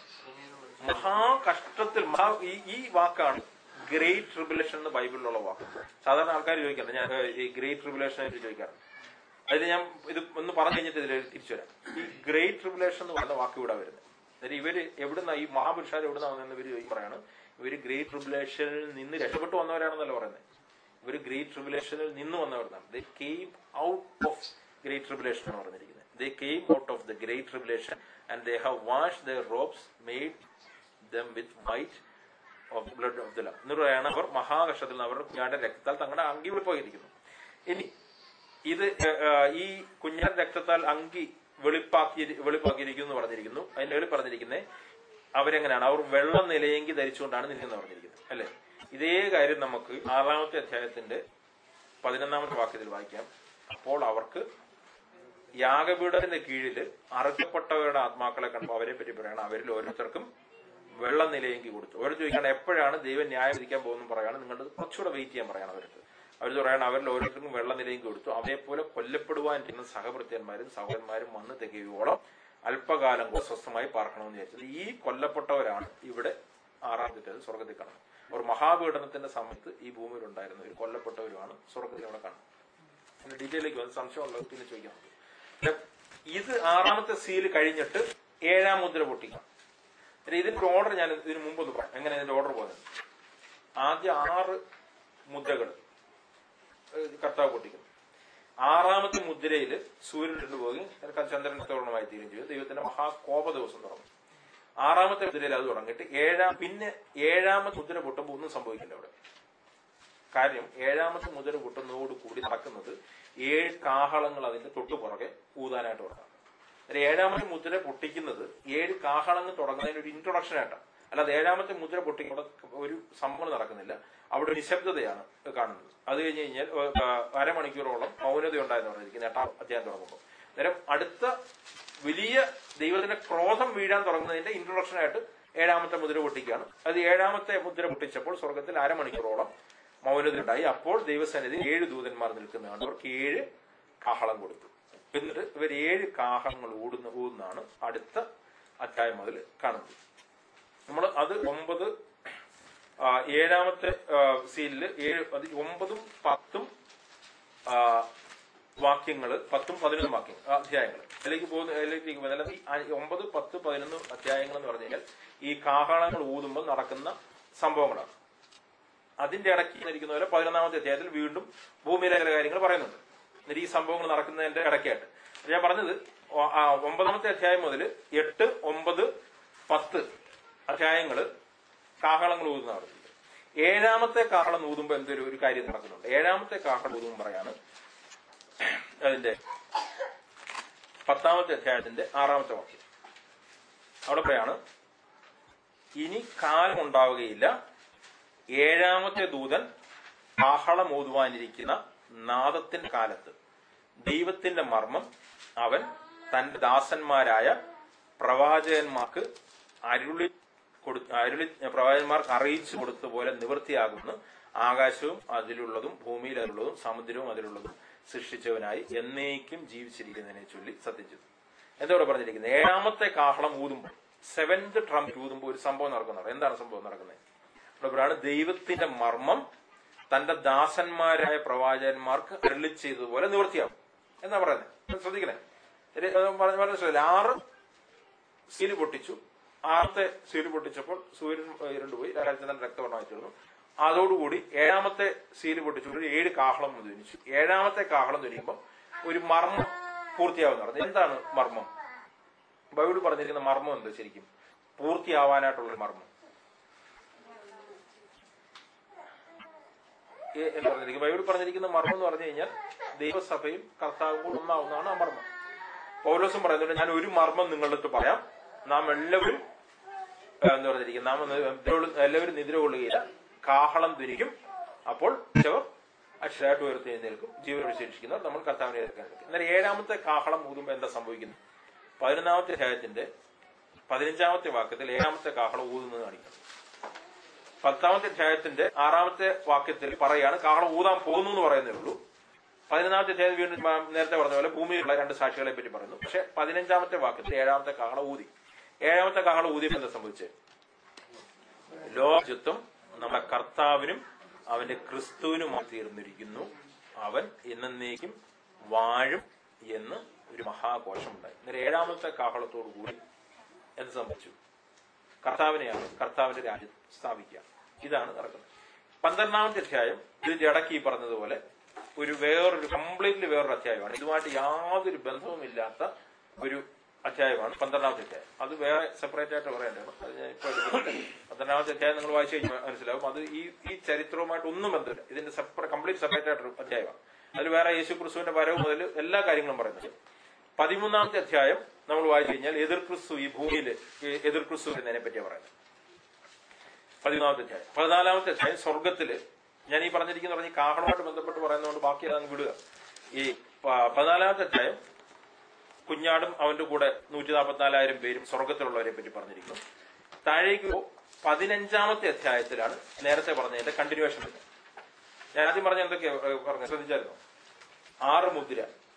മഹാകഷ്ടത്തിൽ മഹാ ഈ വാക്കാണ് ഗ്രേറ്റ് ട്രിബുലേഷൻ എന്ന് ബൈബിളിലുള്ള വാക്ക്. സാധാരണ ആൾക്കാർ ചോദിക്കാറുണ്ട്, ഞാൻ ഈ ഗ്രേറ്റ് ട്രിബുലേഷനെ പറ്റി ചോദിക്കാറുണ്ട്. അതിൽ ഞാൻ ഇത് ഒന്ന് പറഞ്ഞു കഴിഞ്ഞിട്ട് ഇതിൽ തിരിച്ചു വരാം. ഈ ഗ്രേറ്റ് ട്രിബുലേഷൻ എന്ന് പറയുന്ന വാക്ക് ഇവിടെ വരുന്നത്. അതായത് ഇവര് എവിടുന്ന ഈ മഹാപുരുഷാർ എവിടുന്ന വന്നെന്ന് ഇവര് പറയാണ്. ഇവര് ഗ്രേറ്റ് ട്രിബുലേഷനിൽ നിന്ന് രക്ഷപ്പെട്ടു വന്നവരാണെന്നല്ല പറയുന്നത്. ഇവര് ഗ്രേറ്റ് ട്രിബുലേഷനിൽ നിന്ന് വന്നവരാണ്. They came out of great tribulation എന്ന് പറഞ്ഞിരിക്കുന്നത്. They came out of the great tribulation and they have washed their robes made them with white of blood of the lamb എന്ന് പറയാണ്. അവർ മഹാകഷ്ടത്തിൽ നിന്ന് അവരുടെ കുഞ്ഞാന്റെ രക്തത്താൽ തങ്ങളുടെ അങ്കി വെളുപ്പാക്കിയിരിക്കുന്നു. ഇനി ഇത് ഈ കുഞ്ഞാന്റെ രക്തത്താൽ അങ്കി വെളുപ്പാക്കി വെളുപ്പാക്കിയിരിക്കുന്നു എന്ന് പറഞ്ഞിരിക്കുന്നു. അതിന്റെ വെളി പറഞ്ഞിരിക്കുന്നത് അവരെങ്ങനെയാണ്? അവർ വെള്ള നിലയെങ്കിൽ ധരിച്ചുകൊണ്ടാണ് നിൽക്കുന്നത് പറഞ്ഞിരിക്കുന്നത്, അല്ലെ? ഇതേ കാര്യം നമുക്ക് ആറാമത്തെ അധ്യായത്തിന്റെ പതിനൊന്നാമത്തെ വാക്യത്തിൽ വായിക്കാം. അപ്പോൾ അവർക്ക് യാഗപീഠത്തിന്റെ കീഴില് അറുക്കപ്പെട്ടവരുടെ ആത്മാക്കളെ കണ്ടപ്പോൾ അവരെ പറ്റി പറയണം, അവരിൽ ഓരോരുത്തർക്കും വെള്ള നിലയെങ്കിൽ കൊടുത്തു. അവർ ചോദിക്കണം എപ്പോഴാണ് ദൈവം ന്യായം വിധിക്കാൻ പോകുന്നു പറയാണ്. നിങ്ങളുടെ കുറച്ചുകൂടെ വെയിറ്റ് ചെയ്യാൻ പറയണം അവർക്ക്. അവർ പറയണം അവരിൽ ഓരോരുത്തർക്കും വെള്ള നിലയും കൊടുത്തു. അതേപോലെ കൊല്ലപ്പെടുവാനിരിക്കുന്ന സഹഭൃത്യന്മാരും സഹോദരന്മാരും വന്ന് തികയോളം അല്പകാലം കൂടെ സ്വസ്ഥമായി പാർക്കണമെന്ന് വിചാരിച്ചത്. ഈ കൊല്ലപ്പെട്ടവരാണ് ഇവിടെ ആറാമത്തെ സ്വർഗത്തിൽ കാണുന്നത്. ഒരു മഹാപീഡനത്തിന്റെ സമയത്ത് ഈ ഭൂമിയിൽ ഉണ്ടായിരുന്നവർ കൊല്ലപ്പെട്ടവരുമാണ് സ്വർഗത്തിൽ അവിടെ കാണുന്നത്. ഡീറ്റെയിലേക്ക് വന്ന് സംശയമുള്ളത് പിന്നെ ചോദിക്കാം. ഇത് ആറാമത്തെ സീല് കഴിഞ്ഞിട്ട് ഏഴാം മുദ്ര പൊട്ടിക്കാം. ഇതിന്റെ ഓർഡർ ഞാൻ ഇതിനു മുമ്പ് ഒന്ന് പറയാം, എങ്ങനെ ഇതിന്റെ ഓർഡർ പോകുന്നത്. ആദ്യ ആറ് മുദ്രകൾ കർത്താവ് പൊട്ടിക്കുന്നു. ആറാമത്തെ മുദ്രയില് സൂര്യൻ ഇട്ടുപോയി ചന്ദ്രൻ തോരണമായി തീരുകയും ചെയ്തു. ദൈവത്തിന്റെ മഹാകോപ ദിവസം തുടങ്ങും. ആറാമത്തെ മുദ്രയിൽ അത് തുടങ്ങിയിട്ട് ഏഴാം പിന്നെ ഏഴാമത്തെ മുദ്ര പൊട്ടുമ്പോൾ ഒന്നും സംഭവിക്കില്ല അവിടെ. കാര്യം ഏഴാമത്തെ മുദ്ര പൊട്ടുന്നതോട് കൂടി നടക്കുന്നത് ഏഴ് കാഹളങ്ങൾ അതിന്റെ തൊട്ടു പുറകെ ഊതാനായിട്ട് തുടങ്ങാം. ഏഴാമത്തെ മുദ്ര പൊട്ടിക്കുന്നത് ഏഴ് കാഹളങ്ങൾ തുടങ്ങുന്നതിന് ഒരു ഇൻട്രൊഡക്ഷൻ ആയിട്ടാണ്. അല്ലാതെ ഏഴാമത്തെ മുദ്ര പൊട്ടിക്കുമ്പോൾ ഒരു സംഭവം നടക്കുന്നില്ല. അവിടെ നിശബ്ദതയാണ് കാണുന്നത്. അത് കഴിഞ്ഞ് കഴിഞ്ഞാൽ അരമണിക്കൂറോളം മൗനത ഉണ്ടായെന്ന് പറഞ്ഞിരിക്കുന്നത് എട്ടാം അധ്യായം തുടങ്ങുമ്പോൾ. അന്നേരം അടുത്ത വലിയ ദൈവത്തിന്റെ ക്രോധം വീഴാൻ തുടങ്ങുന്നതിന്റെ ഇൻട്രൊഡക്ഷൻ ആയിട്ട് ഏഴാമത്തെ മുദ്ര പൊട്ടിക്കുകയാണ്. അത് ഏഴാമത്തെ മുദ്ര പൊട്ടിച്ചപ്പോൾ സ്വർഗത്തിൽ അരമണിക്കൂറോളം മൗനത ഉണ്ടായി. അപ്പോൾ ദൈവസന്നിധി ഏഴ് ദൂതന്മാർ നിൽക്കുന്നതാണ്. അവർക്ക് ഏഴ് കാഹളം കൊടുത്തു. എന്നിട്ട് ഇവർ ഏഴ് കാഹളങ്ങൾ ഊടുന്ന ഊടുന്നതാണ് അടുത്ത അധ്യായം മുതൽ കാണുന്നത്. നമ്മൾ അത് ഒമ്പത് ഏഴാമത്തെ സീലില് ഏഴ് ഒമ്പതും പത്തും വാക്യങ്ങള് പത്തും പതിനൊന്നും വാക്യങ്ങൾ അധ്യായങ്ങൾ അതിലേക്ക് പോകുന്ന അതിലേക്ക് പോകുന്ന ഈ ഒമ്പത് പത്ത് പതിനൊന്ന് അധ്യായങ്ങൾ എന്ന് പറഞ്ഞു കഴിഞ്ഞാൽ ഈ കാഹളങ്ങൾ ഊതുമ്പോൾ നടക്കുന്ന സംഭവങ്ങളാണ്. അതിന്റെ ഇടയ്ക്ക് ഇരിക്കുന്ന പോലെ പതിനൊന്നാമത്തെ അധ്യായത്തിൽ വീണ്ടും ഭൂമിയിലെ ചില കാര്യങ്ങൾ പറയുന്നുണ്ട്. എന്നിട്ട് ഈ സംഭവങ്ങൾ നടക്കുന്നതിന്റെ ഇടയ്ക്കായിട്ട് ഞാൻ പറഞ്ഞത് ഒമ്പതാമത്തെ അധ്യായം മുതൽ എട്ട് ഒമ്പത് പത്ത് അധ്യായങ്ങള് കാഹളങ്ങൾ ഊതുന്ന നടത്തുന്നത്. ഏഴാമത്തെ കാഹളം ഊതുമ്പോൾ എന്തൊരു ഒരു കാര്യം നടക്കുന്നുണ്ട്. ഏഴാമത്തെ കാഹളം ഊതുമ്പോൾ പറയാണ് അതിന്റെ പത്താമത്തെ അധ്യായത്തിന്റെ ആറാമത്തെ വാക്യം. അവിടെ പറയാണ്, ഇനി കാലം ഉണ്ടാവുകയില്ല, ഏഴാമത്തെ ദൂതൻ കാഹളം ഊതുവാനിരിക്കുന്ന നാദത്തിന്റെ കാലത്ത് ദൈവത്തിന്റെ മർമ്മം അവൻ തന്റെ ദാസന്മാരായ പ്രവാചകന്മാർക്ക് അരുളി കൊടു അരുളി പ്രവാചകന്മാർക്ക് അറിയിച്ചു കൊടുത്ത പോലെ നിവൃത്തിയാകുന്നു. ആകാശവും അതിലുള്ളതും ഭൂമിയിൽ അതിലുള്ളതും സമുദ്രവും അതിലുള്ളതും സൃഷ്ടിച്ചവനായി എന്നേക്കും ജീവിച്ചിരിക്കുന്നതിനെ ചൊല്ലി സത്യം ചെയ്തു. എന്താ ഇവിടെ പറഞ്ഞിരിക്കുന്നത്? ഏഴാമത്തെ കാഹളം ഊതുമ്പോൾ, സെവൻത് ട്രംപ് ഊതുമ്പോൾ ഒരു സംഭവം നടക്കുന്നത്. എന്താണ് സംഭവം നടക്കുന്നത്? ഇവിടെ ദൈവത്തിന്റെ മർമ്മം തന്റെ ദാസന്മാരായ പ്രവാചകന്മാർക്ക് അരുളി ചെയ്തതുപോലെ നിവൃത്തിയാകും എന്നാ പറയുന്നത്. ശ്രദ്ധിക്കണേ, ആറ് സീല് പൊട്ടിച്ചു. ആറത്തെ സീല് പൊട്ടിച്ചപ്പോൾ സൂര്യൻ ഇരുണ്ടുപോയി, രാജചന്ദ്രൻ രക്തവർണ്ണമായി തീർന്നു. അതോടുകൂടി ഏഴാമത്തെ സീല് പൊട്ടിച്ചു ഏഴ് കാഹളം ധ്വനിച്ചു. ഏഴാമത്തെ കാഹളം ധ്വനിക്കുമ്പോൾ ഒരു മർമ്മം പൂർത്തിയാവുന്ന പറഞ്ഞു. എന്താണ് മർമ്മം? ബൈബിൾ പറഞ്ഞിരിക്കുന്ന മർമ്മം എന്താ ശരിക്കും? പൂർത്തിയാവാനായിട്ടുള്ള മർമ്മം എന്ന് പറഞ്ഞിരിക്കും. ബൈബിൾ പറഞ്ഞിരിക്കുന്ന മർമ്മം എന്ന് പറഞ്ഞു കഴിഞ്ഞാൽ ദൈവസഭയും കർത്താവും കൂടെ ഒന്നാവുന്നതാണ് ആ മർമ്മം. പൗലോസും പറയുന്നുണ്ട്, ഞാൻ ഒരു മർമ്മം നിങ്ങളുടെ അടുത്ത് പറയാം, നാം എല്ലാവരും എന്ന് പറഞ്ഞിരിക്കും, നാം എല്ലാവരും നിദ്ര കൊള്ളുകയില്ല, കാഹളം ധ്വനിക്കും, അപ്പോൾ അക്ഷരായിട്ട് ഉയർത്തി എഴുന്നേൽക്കും, ജീവൻ വിശേഷിക്കുന്നവർ നമ്മൾ കർത്താവിനെ എതിർക്കാൻ നിൽക്കും. എന്നാൽ ഏഴാമത്തെ കാഹളം ഊതുമ്പോൾ എന്താ സംഭവിക്കുന്നത്? പതിനൊന്നാമത്തെ അധ്യായത്തിന്റെ പതിനഞ്ചാമത്തെ വാക്യത്തിൽ ഏഴാമത്തെ കാഹളം ഊതുന്നത് കാണിക്കുന്നു. പത്താമത്തെ അധ്യായത്തിന്റെ ആറാമത്തെ വാക്യത്തിൽ പറയാണ് കാഹളം ഊതാൻ പോകുന്നു എന്ന് പറയുന്നേ ഉള്ളൂ. പതിനൊന്നാമത്തെ അധ്യായം വീണ്ടും നേരത്തെ പറഞ്ഞ പോലെ ഭൂമിയിലുള്ള രണ്ട് സാക്ഷികളെ പറ്റി പറയുന്നു. പക്ഷെ പതിനഞ്ചാമത്തെ വാക്യത്തിൽ ഏഴാമത്തെ കാഹളം ഊതി. ഏഴാമത്തെ കാഹളം ഊതിയപ്പോൾ എന്താ സംഭവിച്ചത്? ലോകത്വം നമ്മുടെ കർത്താവിനും അവന്റെ ക്രിസ്തുവിനുമായി തീർന്നിരിക്കുന്നു, അവൻ എന്നേക്കും വാഴും എന്ന് ഒരു മഹാഘോഷമുണ്ടായി. അന്നേരം ഏഴാമത്തെ കാഹളത്തോടു കൂടി എന്ത് സംഭവിച്ചു? കർത്താവിനെയാണ് കർത്താവിന്റെ രാജ്യം സ്ഥാപിക്കുക. ഇതാണ് നടക്കുന്നത്. പന്ത്രണ്ടാമത്തെ അധ്യായം ഇതിന്റെ ഇടയ്ക്ക് ഈ പറഞ്ഞതുപോലെ ഒരു വേറൊരു കംപ്ലീറ്റ്ലി വേറൊരു അധ്യായമാണ്. ഇതുമായിട്ട് യാതൊരു ബന്ധവുമില്ലാത്ത ഒരു അധ്യായമാണ് പന്ത്രണ്ടാമത്തെ അധ്യായം. അത് വേറെ സെപ്പറേറ്റ് ആയിട്ട് പറയേണ്ടതാണ്. അത് ഞാൻ ഇപ്പോൾ എടുക്കുന്നത് പന്ത്രണ്ടാമത്തെ അധ്യായം നിങ്ങൾ വായിച്ചു കഴിഞ്ഞാൽ മനസ്സിലാവും. അത് ഈ ഈ ചരിത്രവുമായിട്ട് ഒന്നും ബന്ധമില്ല. ഇതിന്റെ സെപ്പറേറ്റ് കംപ്ലീറ്റ് സെപ്പറേറ്റ് ആയിട്ടൊരു അധ്യായമാണ്. അതിൽ വേറെ യേശു ക്രിസ്തുവിന്റെ വരവ് മുതൽ എല്ലാ കാര്യങ്ങളും പറയുന്നത്. പതിമൂന്നാമത്തെ അധ്യായം നമ്മൾ വായിച്ചു കഴിഞ്ഞാൽ എതിർ ക്രിസ്തു ഈ ഭൂമിയിൽ എതിർ ക്രിസ്തു എന്നതിനെ പറ്റിയാണ് പറയുന്നത്. പതിമൂന്നാമത്തെ അധ്യായം. പതിനാലാമത്തെ അധ്യായം സ്വർഗത്തില്, ഞാൻ ഈ പറഞ്ഞിരിക്കുന്ന പറഞ്ഞ കാഹളമായിട്ട് ബന്ധപ്പെട്ട് പറയുന്നതുകൊണ്ട് ബാക്കി അതങ്ങ് വിടുക. ഈ പതിനാലാമത്തെ അധ്യായം കുഞ്ഞാടും അവന്റെ കൂടെ നൂറ്റി നാൽപ്പത്തിനാലായിരം പേരും സ്വർഗത്തിലുള്ളവരെ പറ്റി പറഞ്ഞിരിക്കുന്നു. താഴേക്ക് പതിനഞ്ചാമത്തെ അധ്യായത്തിലാണ് നേരത്തെ പറഞ്ഞതിന്റെ കണ്ടിന്യൂവേഷൻ വരുന്നത്. ഞാൻ ആദ്യം പറഞ്ഞ എന്തൊക്കെയാ പറഞ്ഞത് ശ്രദ്ധിച്ചായിരുന്നോ? ആറ് മുദ്ര,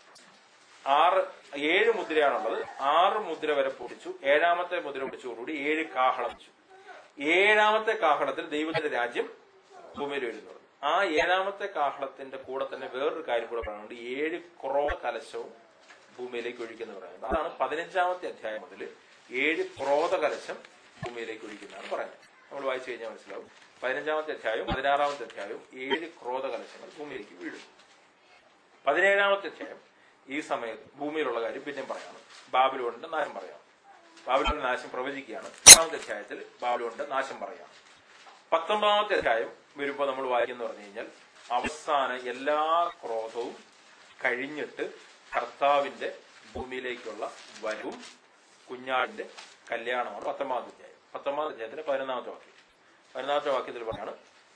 ആറ് ഏഴ് മുദ്രയാണുള്ളത്. ആറ് മുദ്ര വരെ പൊടിച്ചു. ഏഴാമത്തെ മുദ്ര പൊടിച്ചതോടുകൂടി ഏഴ് കാഹളം വെച്ചു. ഏഴാമത്തെ കാഹളത്തിൽ ദൈവത്തിന്റെ രാജ്യം ഭൂമിയിൽ വരുന്നു. ആ ഏഴാമത്തെ കാഹളത്തിന്റെ കൂടെ തന്നെ വേറൊരു കാര്യം കൂടെ പറയുന്നുണ്ട്. ഏഴ് ക്രോധ കലശവും ഭൂമിയിലേക്ക് ഒഴിക്കുന്ന പറയുന്നത്. അതാണ് പതിനഞ്ചാമത്തെ അധ്യായം മുതൽ ഏഴ് ക്രോധ കലശം ഭൂമിയിലേക്ക് ഒഴിക്കുന്നതാണ് പറയുന്നത്. നമ്മൾ വായിച്ചു കഴിഞ്ഞാൽ മനസ്സിലാവും. പതിനഞ്ചാമത്തെ അധ്യായവും പതിനാറാമത്തെ അധ്യായവും ഏഴ് ക്രോധ കലശങ്ങൾ ഭൂമിയിലേക്ക് വീഴും. പതിനേഴാമത്തെ അധ്യായം ഈ സമയത്ത് ഭൂമിയിലുള്ള കാര്യം പിന്നെയും പറയാം. ബാബിലോണിന്റെ നാശം പറയാം. ബാബിലോണിന്റെ നാശം പ്രവചിക്കുകയാണ്. പത്താമത്തെ അധ്യായത്തിൽ ബാബിലോണിന്റെ നാശം പറയാം. പത്തൊമ്പതാമത്തെ അധ്യായം വരുമ്പോൾ നമ്മൾ വായിക്കുന്ന പറഞ്ഞു കഴിഞ്ഞാൽ അവസാന എല്ലാ ക്രോധവും കഴിഞ്ഞിട്ട് കർത്താവിന്റെ ഭൂമിയിലേക്കുള്ള വരവും കുഞ്ഞാടിന്റെ കല്യാണമാണ് പത്തൊമ്പതാമത്തെ അധ്യായം. പത്തൊമ്പതാമത്തെ അധ്യായത്തിന്റെ പതിനൊന്നാമത്തെ വാക്യം. പതിനൊന്നാമത്തെ വാക്യത്തിൽ പറയാണ്,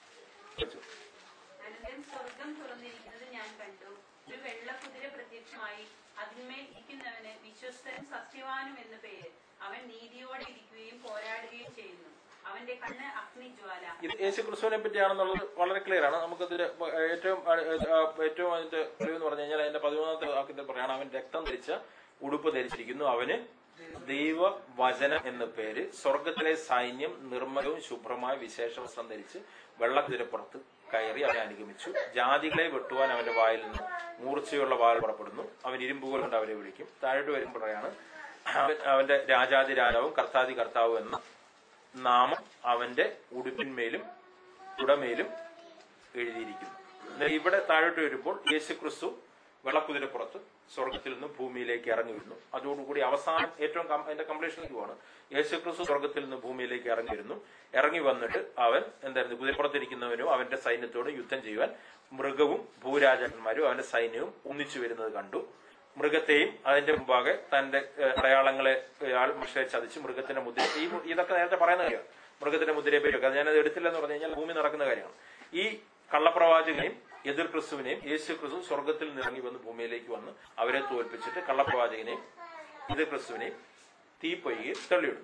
സ്വർഗം തുറന്നിരിക്കുന്നത് ഞാൻ കണ്ടു. ഒരു വെള്ളക്കുതിര പ്രത്യക്ഷമായി, അതിന്മേൽ ഇരിക്കുന്നവന് വിശ്വസ്തനും സത്യവാനും എന്ന പേര്. അവൻ നീതിയോടെ ഇരിക്കുകയും പോരാടുകയും ചെയ്യുന്നു. അവന്റെ കണ്ണ് അഗ്നിജ്വാല. ഇത് യേശു ക്രിസ്തുവിനെ പറ്റിയാണെന്നുള്ളത് വളരെ ക്ലിയർ ആണ്. നമുക്കതിന്റെ ഏറ്റവും ഏറ്റവും അതിന്റെ തെളിവെന്ന് പറഞ്ഞു കഴിഞ്ഞാൽ അതിന്റെ പതിമൂന്നാമത്തെ വാക്യത്തിൽ പറയാണ്, അവൻ രക്തം ധരിച്ച ഉടുപ്പ് ധരിച്ചിരിക്കുന്നു, അവന് ദൈവവചനം എന്ന പേര്. സ്വർഗത്തിലെ സൈന്യം നിർമ്മലവും ശുഭ്രമായ വിശേഷ വസ്ത്രം ധരിച്ച് വെള്ളക്കുതിരപ്പുറത്ത് കയറി അവനെ അനുഗമിച്ചു. ജാതികളെ വെട്ടുവാൻ അവന്റെ വായിൽ നിന്ന് മൂർച്ചയുള്ള വാൽ പുറപ്പെടുന്നു. അവൻ ഇരുമ്പുകൾ കൊണ്ട് അവരെ വിളിക്കും. താഴോട്ട് വരുമ്പോഴാണ് അവന്റെ രാജാതി രാജാവും കർത്താതി കർത്താവും എന്ന നാമം അവന്റെ ഉടുപ്പിന്മേലും ഉടമേലും എഴുതിയിരിക്കുന്നു. ഇവിടെ താഴോട്ട് വരുമ്പോൾ യേശു ക്രിസ്തു വെള്ളക്കുതിരപ്പുറത്ത് സ്വർഗത്തിൽ നിന്ന് ഭൂമിയിലേക്ക് ഇറങ്ങി വരുന്നു. അതോടുകൂടി അവസാനം ഏറ്റവും അതിന്റെ കംപ്ലീഷനിലേക്ക് പോവാണ്. യേശു ക്രിസ്തു സ്വർഗത്തിൽ നിന്ന് ഭൂമിയിലേക്ക് ഇറങ്ങി വരുന്നു. ഇറങ്ങി വന്നിട്ട് അവൻ എന്തായിരുന്നു, കുതിരപ്പുറത്തിരിക്കുന്നവനും അവന്റെ സൈന്യത്തോട് യുദ്ധം ചെയ്യുവാൻ മൃഗവും ഭൂരാജാക്കന്മാരും അവന്റെ സൈന്യവും ഒന്നിച്ചു വരുന്നത് കണ്ടു. മൃഗത്തെയും അതിന്റെ മുമ്പാകെ തന്റെ അടയാളങ്ങളെ മനുഷ്യരെ ചതിച്ച് മൃഗത്തിന്റെ മുദ്ര, ഈ ഇതൊക്കെ നേരത്തെ പറയുന്ന കാര്യമാണ്. മൃഗത്തിന്റെ മുദ്രയെ പറ്റിയൊക്കെ അത് ഞാനത് എടുത്തില്ലെന്ന് പറഞ്ഞു കഴിഞ്ഞാൽ ഭൂമി നടക്കുന്ന കാര്യമാണ്. ഈ കള്ളപ്രവാചകനെയും എതിർ ക്രിസ്തുവിനെയും യേശു ക്രിസ്തു സ്വർഗത്തിൽ നിറങ്ങി വന്ന് ഭൂമിയിലേക്ക് വന്ന് അവരെ തോൽപ്പിച്ചിട്ട് കള്ളപ്രവാചകനെയും എതിർ ക്രിസ്തുവിനെയും തീപ്പൊയ്കയിൽ തള്ളിയിടുന്നു.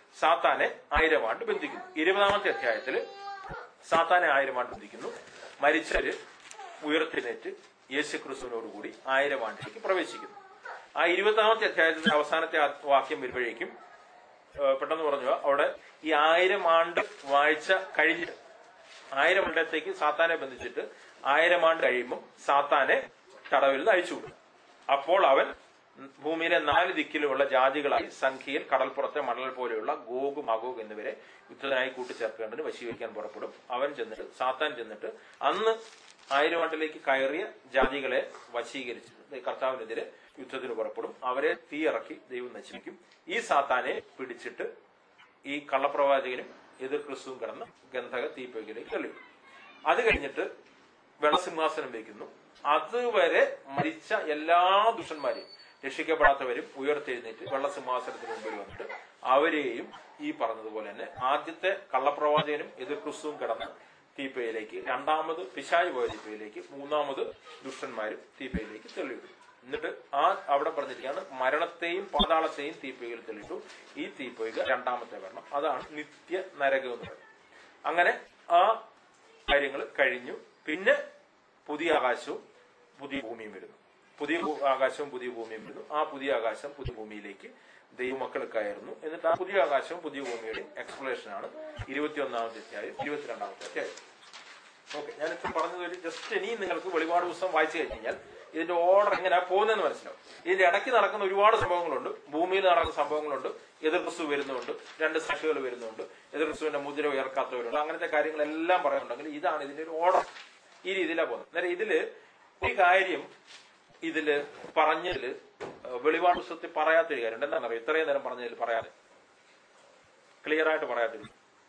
സാത്താനെ ആയിരം ആണ്ട് ബന്ധിക്കുന്നു. ഇരുപതാമത്തെ അധ്യായത്തില് സാത്താനെ ആയിരം ആണ്ട് ബന്ധിക്കുന്നു. മരിച്ചവര് ഉയർത്തെഴുന്നേറ്റ് യേശു ക്രിസ്തുവിനോടുകൂടി ആയിരം ആണ്ടിലേക്ക് പ്രവേശിക്കുന്നു. ആ ഇരുപതാമത്തെ അധ്യായത്തിന്റെ അവസാനത്തെ വാക്യം വരുമ്പോഴേക്കും പെട്ടെന്ന് പറഞ്ഞു അവിടെ ഈ ആയിരം ആണ്ട് വാഴ്ച കഴിഞ്ഞിട്ട് ആയിരം ആണ്ടത്തേക്ക് സാത്താനെ ബന്ധിച്ചിട്ട് ആയിരം ആണ്ട് കഴിയുമ്പോൾ സാത്താനെ തടവിൽ നിന്ന് അയച്ചുവിടും. അപ്പോൾ അവൻ ഭൂമിയിലെ നാല് ദിക്കിലുമുള്ള ജാതികളായി സംഖ്യയിൽ കടൽപ്പുറത്തെ മണൽ പോലെയുള്ള ഗോഗ് മഗോഗ് എന്നിവരെ യുദ്ധത്തിനായി കൂട്ടിച്ചേർക്കേണ്ടതിന് വശീകരിക്കാൻ പുറപ്പെടും. അവൻ ചെന്നിട്ട് സാത്താൻ ചെന്നിട്ട് അന്ന് ആയിരം ആണ്ടിലേക്ക് കയറിയ ജാതികളെ വശീകരിച്ച് കർത്താവിനെതിരെ യുദ്ധത്തിന് പുറപ്പെടും. അവരെ തീയിറക്കി ദൈവം നശിപ്പിക്കും. ഈ സാത്താനെ പിടിച്ചിട്ട് ഈ കള്ളപ്രവാചകനും എതിർ ക്രിസ്തുവും കിടന്ന് ഗന്ധക തീപ്പൊയ്കയിലേക്ക് തെളിയും. അത് കഴിഞ്ഞിട്ട് വെള്ളസിംഹാസനം വയ്ക്കുന്നു. അതുവരെ മരിച്ച എല്ലാ ദുഷ്ടന്മാരെയും രക്ഷിക്കപ്പെടാത്തവരും ഉയർത്തെഴുന്നേറ്റ് വെള്ളസിംഹാസനത്തിന് മുമ്പിൽ വന്നിട്ട് അവരെയും ഈ പറഞ്ഞതുപോലെ തന്നെ ആദ്യത്തെ കള്ളപ്രവാചകനും എതിർ ക്രിസ്തുവും കിടന്ന് തീപ്പയിലേക്ക്, രണ്ടാമത് പിശാച് പോയ തീപ്പയിലേക്ക്, മൂന്നാമത് ദുഷ്ടന്മാരും തീപ്പയിലേക്ക് തെളിയിടും. എന്നിട്ട് ആ അവിടെ പറഞ്ഞിരിക്കുകയാണ് മരണത്തെയും പാതാളത്തെയും തീപ്പൊയ്കയിൽ തെളിയിട്ടു. ഈ തീപ്പൊയ്ക രണ്ടാമത്തെ വരണം. അതാണ് നിത്യ നരകം എന്ന് പറയുന്നത്. അങ്ങനെ ആ കാര്യങ്ങൾ കഴിഞ്ഞു. പിന്നെ പുതിയ ആകാശവും പുതിയ ഭൂമിയും വരുന്നു. പുതിയ ആകാശവും പുതിയ ഭൂമിയും വരുന്നു. ആ പുതിയ ആകാശം പുതിയ ഭൂമിയിലേക്ക് ദൈവമക്കൾ കയറുന്നു. എന്നിട്ട് ആ പുതിയ ആകാശവും പുതിയ ഭൂമിയുടെ എക്സ്പ്ലനേഷൻ ആണ് ഇരുപത്തിയൊന്നാമത്തെ അധ്യായം, ഇരുപത്തിരണ്ടാമത്തെ അധ്യായം. ഓക്കെ, ഞാനിപ്പോൾ പറഞ്ഞത് ജസ്റ്റ് ഇനിയും നിങ്ങൾക്ക് വെളിപാട് പുസ്തകം വായിച്ചു കഴിഞ്ഞാൽ ഇതിന്റെ ഓർഡർ എങ്ങനെയാ പോകുന്നതെന്ന് മനസ്സിലാവും. ഇതിന്റെ ഇടയ്ക്ക് നടക്കുന്ന ഒരുപാട് സംഭവങ്ങളുണ്ട്. ഭൂമിയിൽ നടക്കുന്ന സംഭവങ്ങളുണ്ട്. എതിർ ക്രിസ്തു വരുന്നുണ്ട്, രണ്ട് സാക്ഷികൾ വരുന്നുണ്ട്, എതിർ ക്രിസ്തുവിന്റെ മുദ്ര ഉയർക്കാത്തവരുണ്ട്. അങ്ങനത്തെ കാര്യങ്ങളെല്ലാം പറയുന്നുണ്ടെങ്കിൽ ഇതാണ് ഇതിന്റെ ഒരു ഓർഡർ. ഈ രീതിയിലാണ് പോകുന്നത്. അന്നേരം ഇതില് ഒരു കാര്യം ഇതില് പറഞ്ഞതില് വെളിപാട് പുസ്തകത്തിൽ പറയാത്തൊരു കാര്യം എന്താണെന്നറിയാം. ഇത്രയും നേരം പറഞ്ഞതിൽ പറയാതെ ക്ലിയർ ആയിട്ട് പറയാത്തില്ല.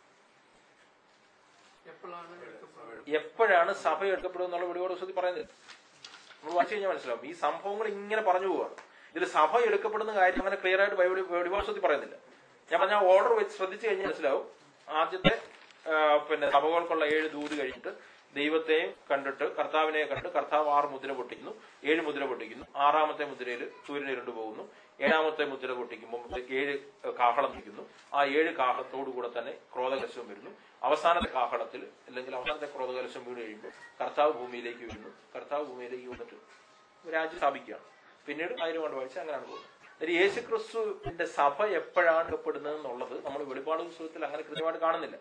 എപ്പോഴാണ് സഭ എടുക്കപ്പെടുക എന്നുള്ള വെളിപാട് പുസ്തകത്തിൽ പറയുന്നില്ല. നമ്മൾ വായിച്ചു കഴിഞ്ഞാൽ മനസ്സിലാവും. ഈ സംഭവങ്ങൾ ഇങ്ങനെ പറഞ്ഞു പോവാണ്. ഇതിൽ സഭ എടുക്കപ്പെടുന്ന കാര്യം അങ്ങനെ ക്ലിയർ ആയിട്ട് ബൈബിൾ വെളിപാട് പുസ്തകത്തിൽ പറയുന്നില്ല. ഞാൻ പറഞ്ഞ ഓർഡർ വെച്ച് ശ്രദ്ധിച്ചു കഴിഞ്ഞാൽ മനസ്സിലാവും. ആദ്യത്തെ പിന്നെ സഭകൾക്കുള്ള ഏഴ് ദൂത് കഴിഞ്ഞിട്ട് ദൈവത്തെയും കണ്ടിട്ട് കർത്താവിനെ കണ്ടിട്ട് കർത്താവ് ആറ് മുദ്ര പൊട്ടിക്കുന്നു, ഏഴ് മുദ്ര പൊട്ടിക്കുന്നു. ആറാമത്തെ മുദ്രയിൽ സൂര്യൻ ഇരുണ്ടു പോകുന്നു. ഏഴാമത്തെ മുദ്ര പൊട്ടിക്കുമ്പോൾ ഏഴ് കാഹളം നിൽക്കുന്നു. ആ ഏഴ് കാഹളത്തോടുകൂടെ തന്നെ ക്രോധകലശം വരുന്നു. അവസാനത്തെ കാഹളത്തിൽ അല്ലെങ്കിൽ അവസാനത്തെ ക്രോധകലശം വീണ് കഴിയുമ്പോൾ കർത്താവ് ഭൂമിയിലേക്ക് വരുന്നു. കർത്താവ് ഭൂമിയിലേക്ക് വന്നിട്ട് രാജ്യം സ്ഥാപിക്കുകയാണ്. പിന്നീട് ആയിരം ആണ്ട് വായിച്ച് അങ്ങനെയാണ് പോകുന്നത്. യേശു ക്രിസ്തുവിന്റെ സഭ എപ്പോഴാണ് എടുക്കപ്പെടുന്നത് എന്നുള്ളത് നമ്മൾ വെളിപാട് പുസ്തകത്തിൽ അങ്ങനെ കൃത്യമായിട്ട് കാണുന്നില്ല.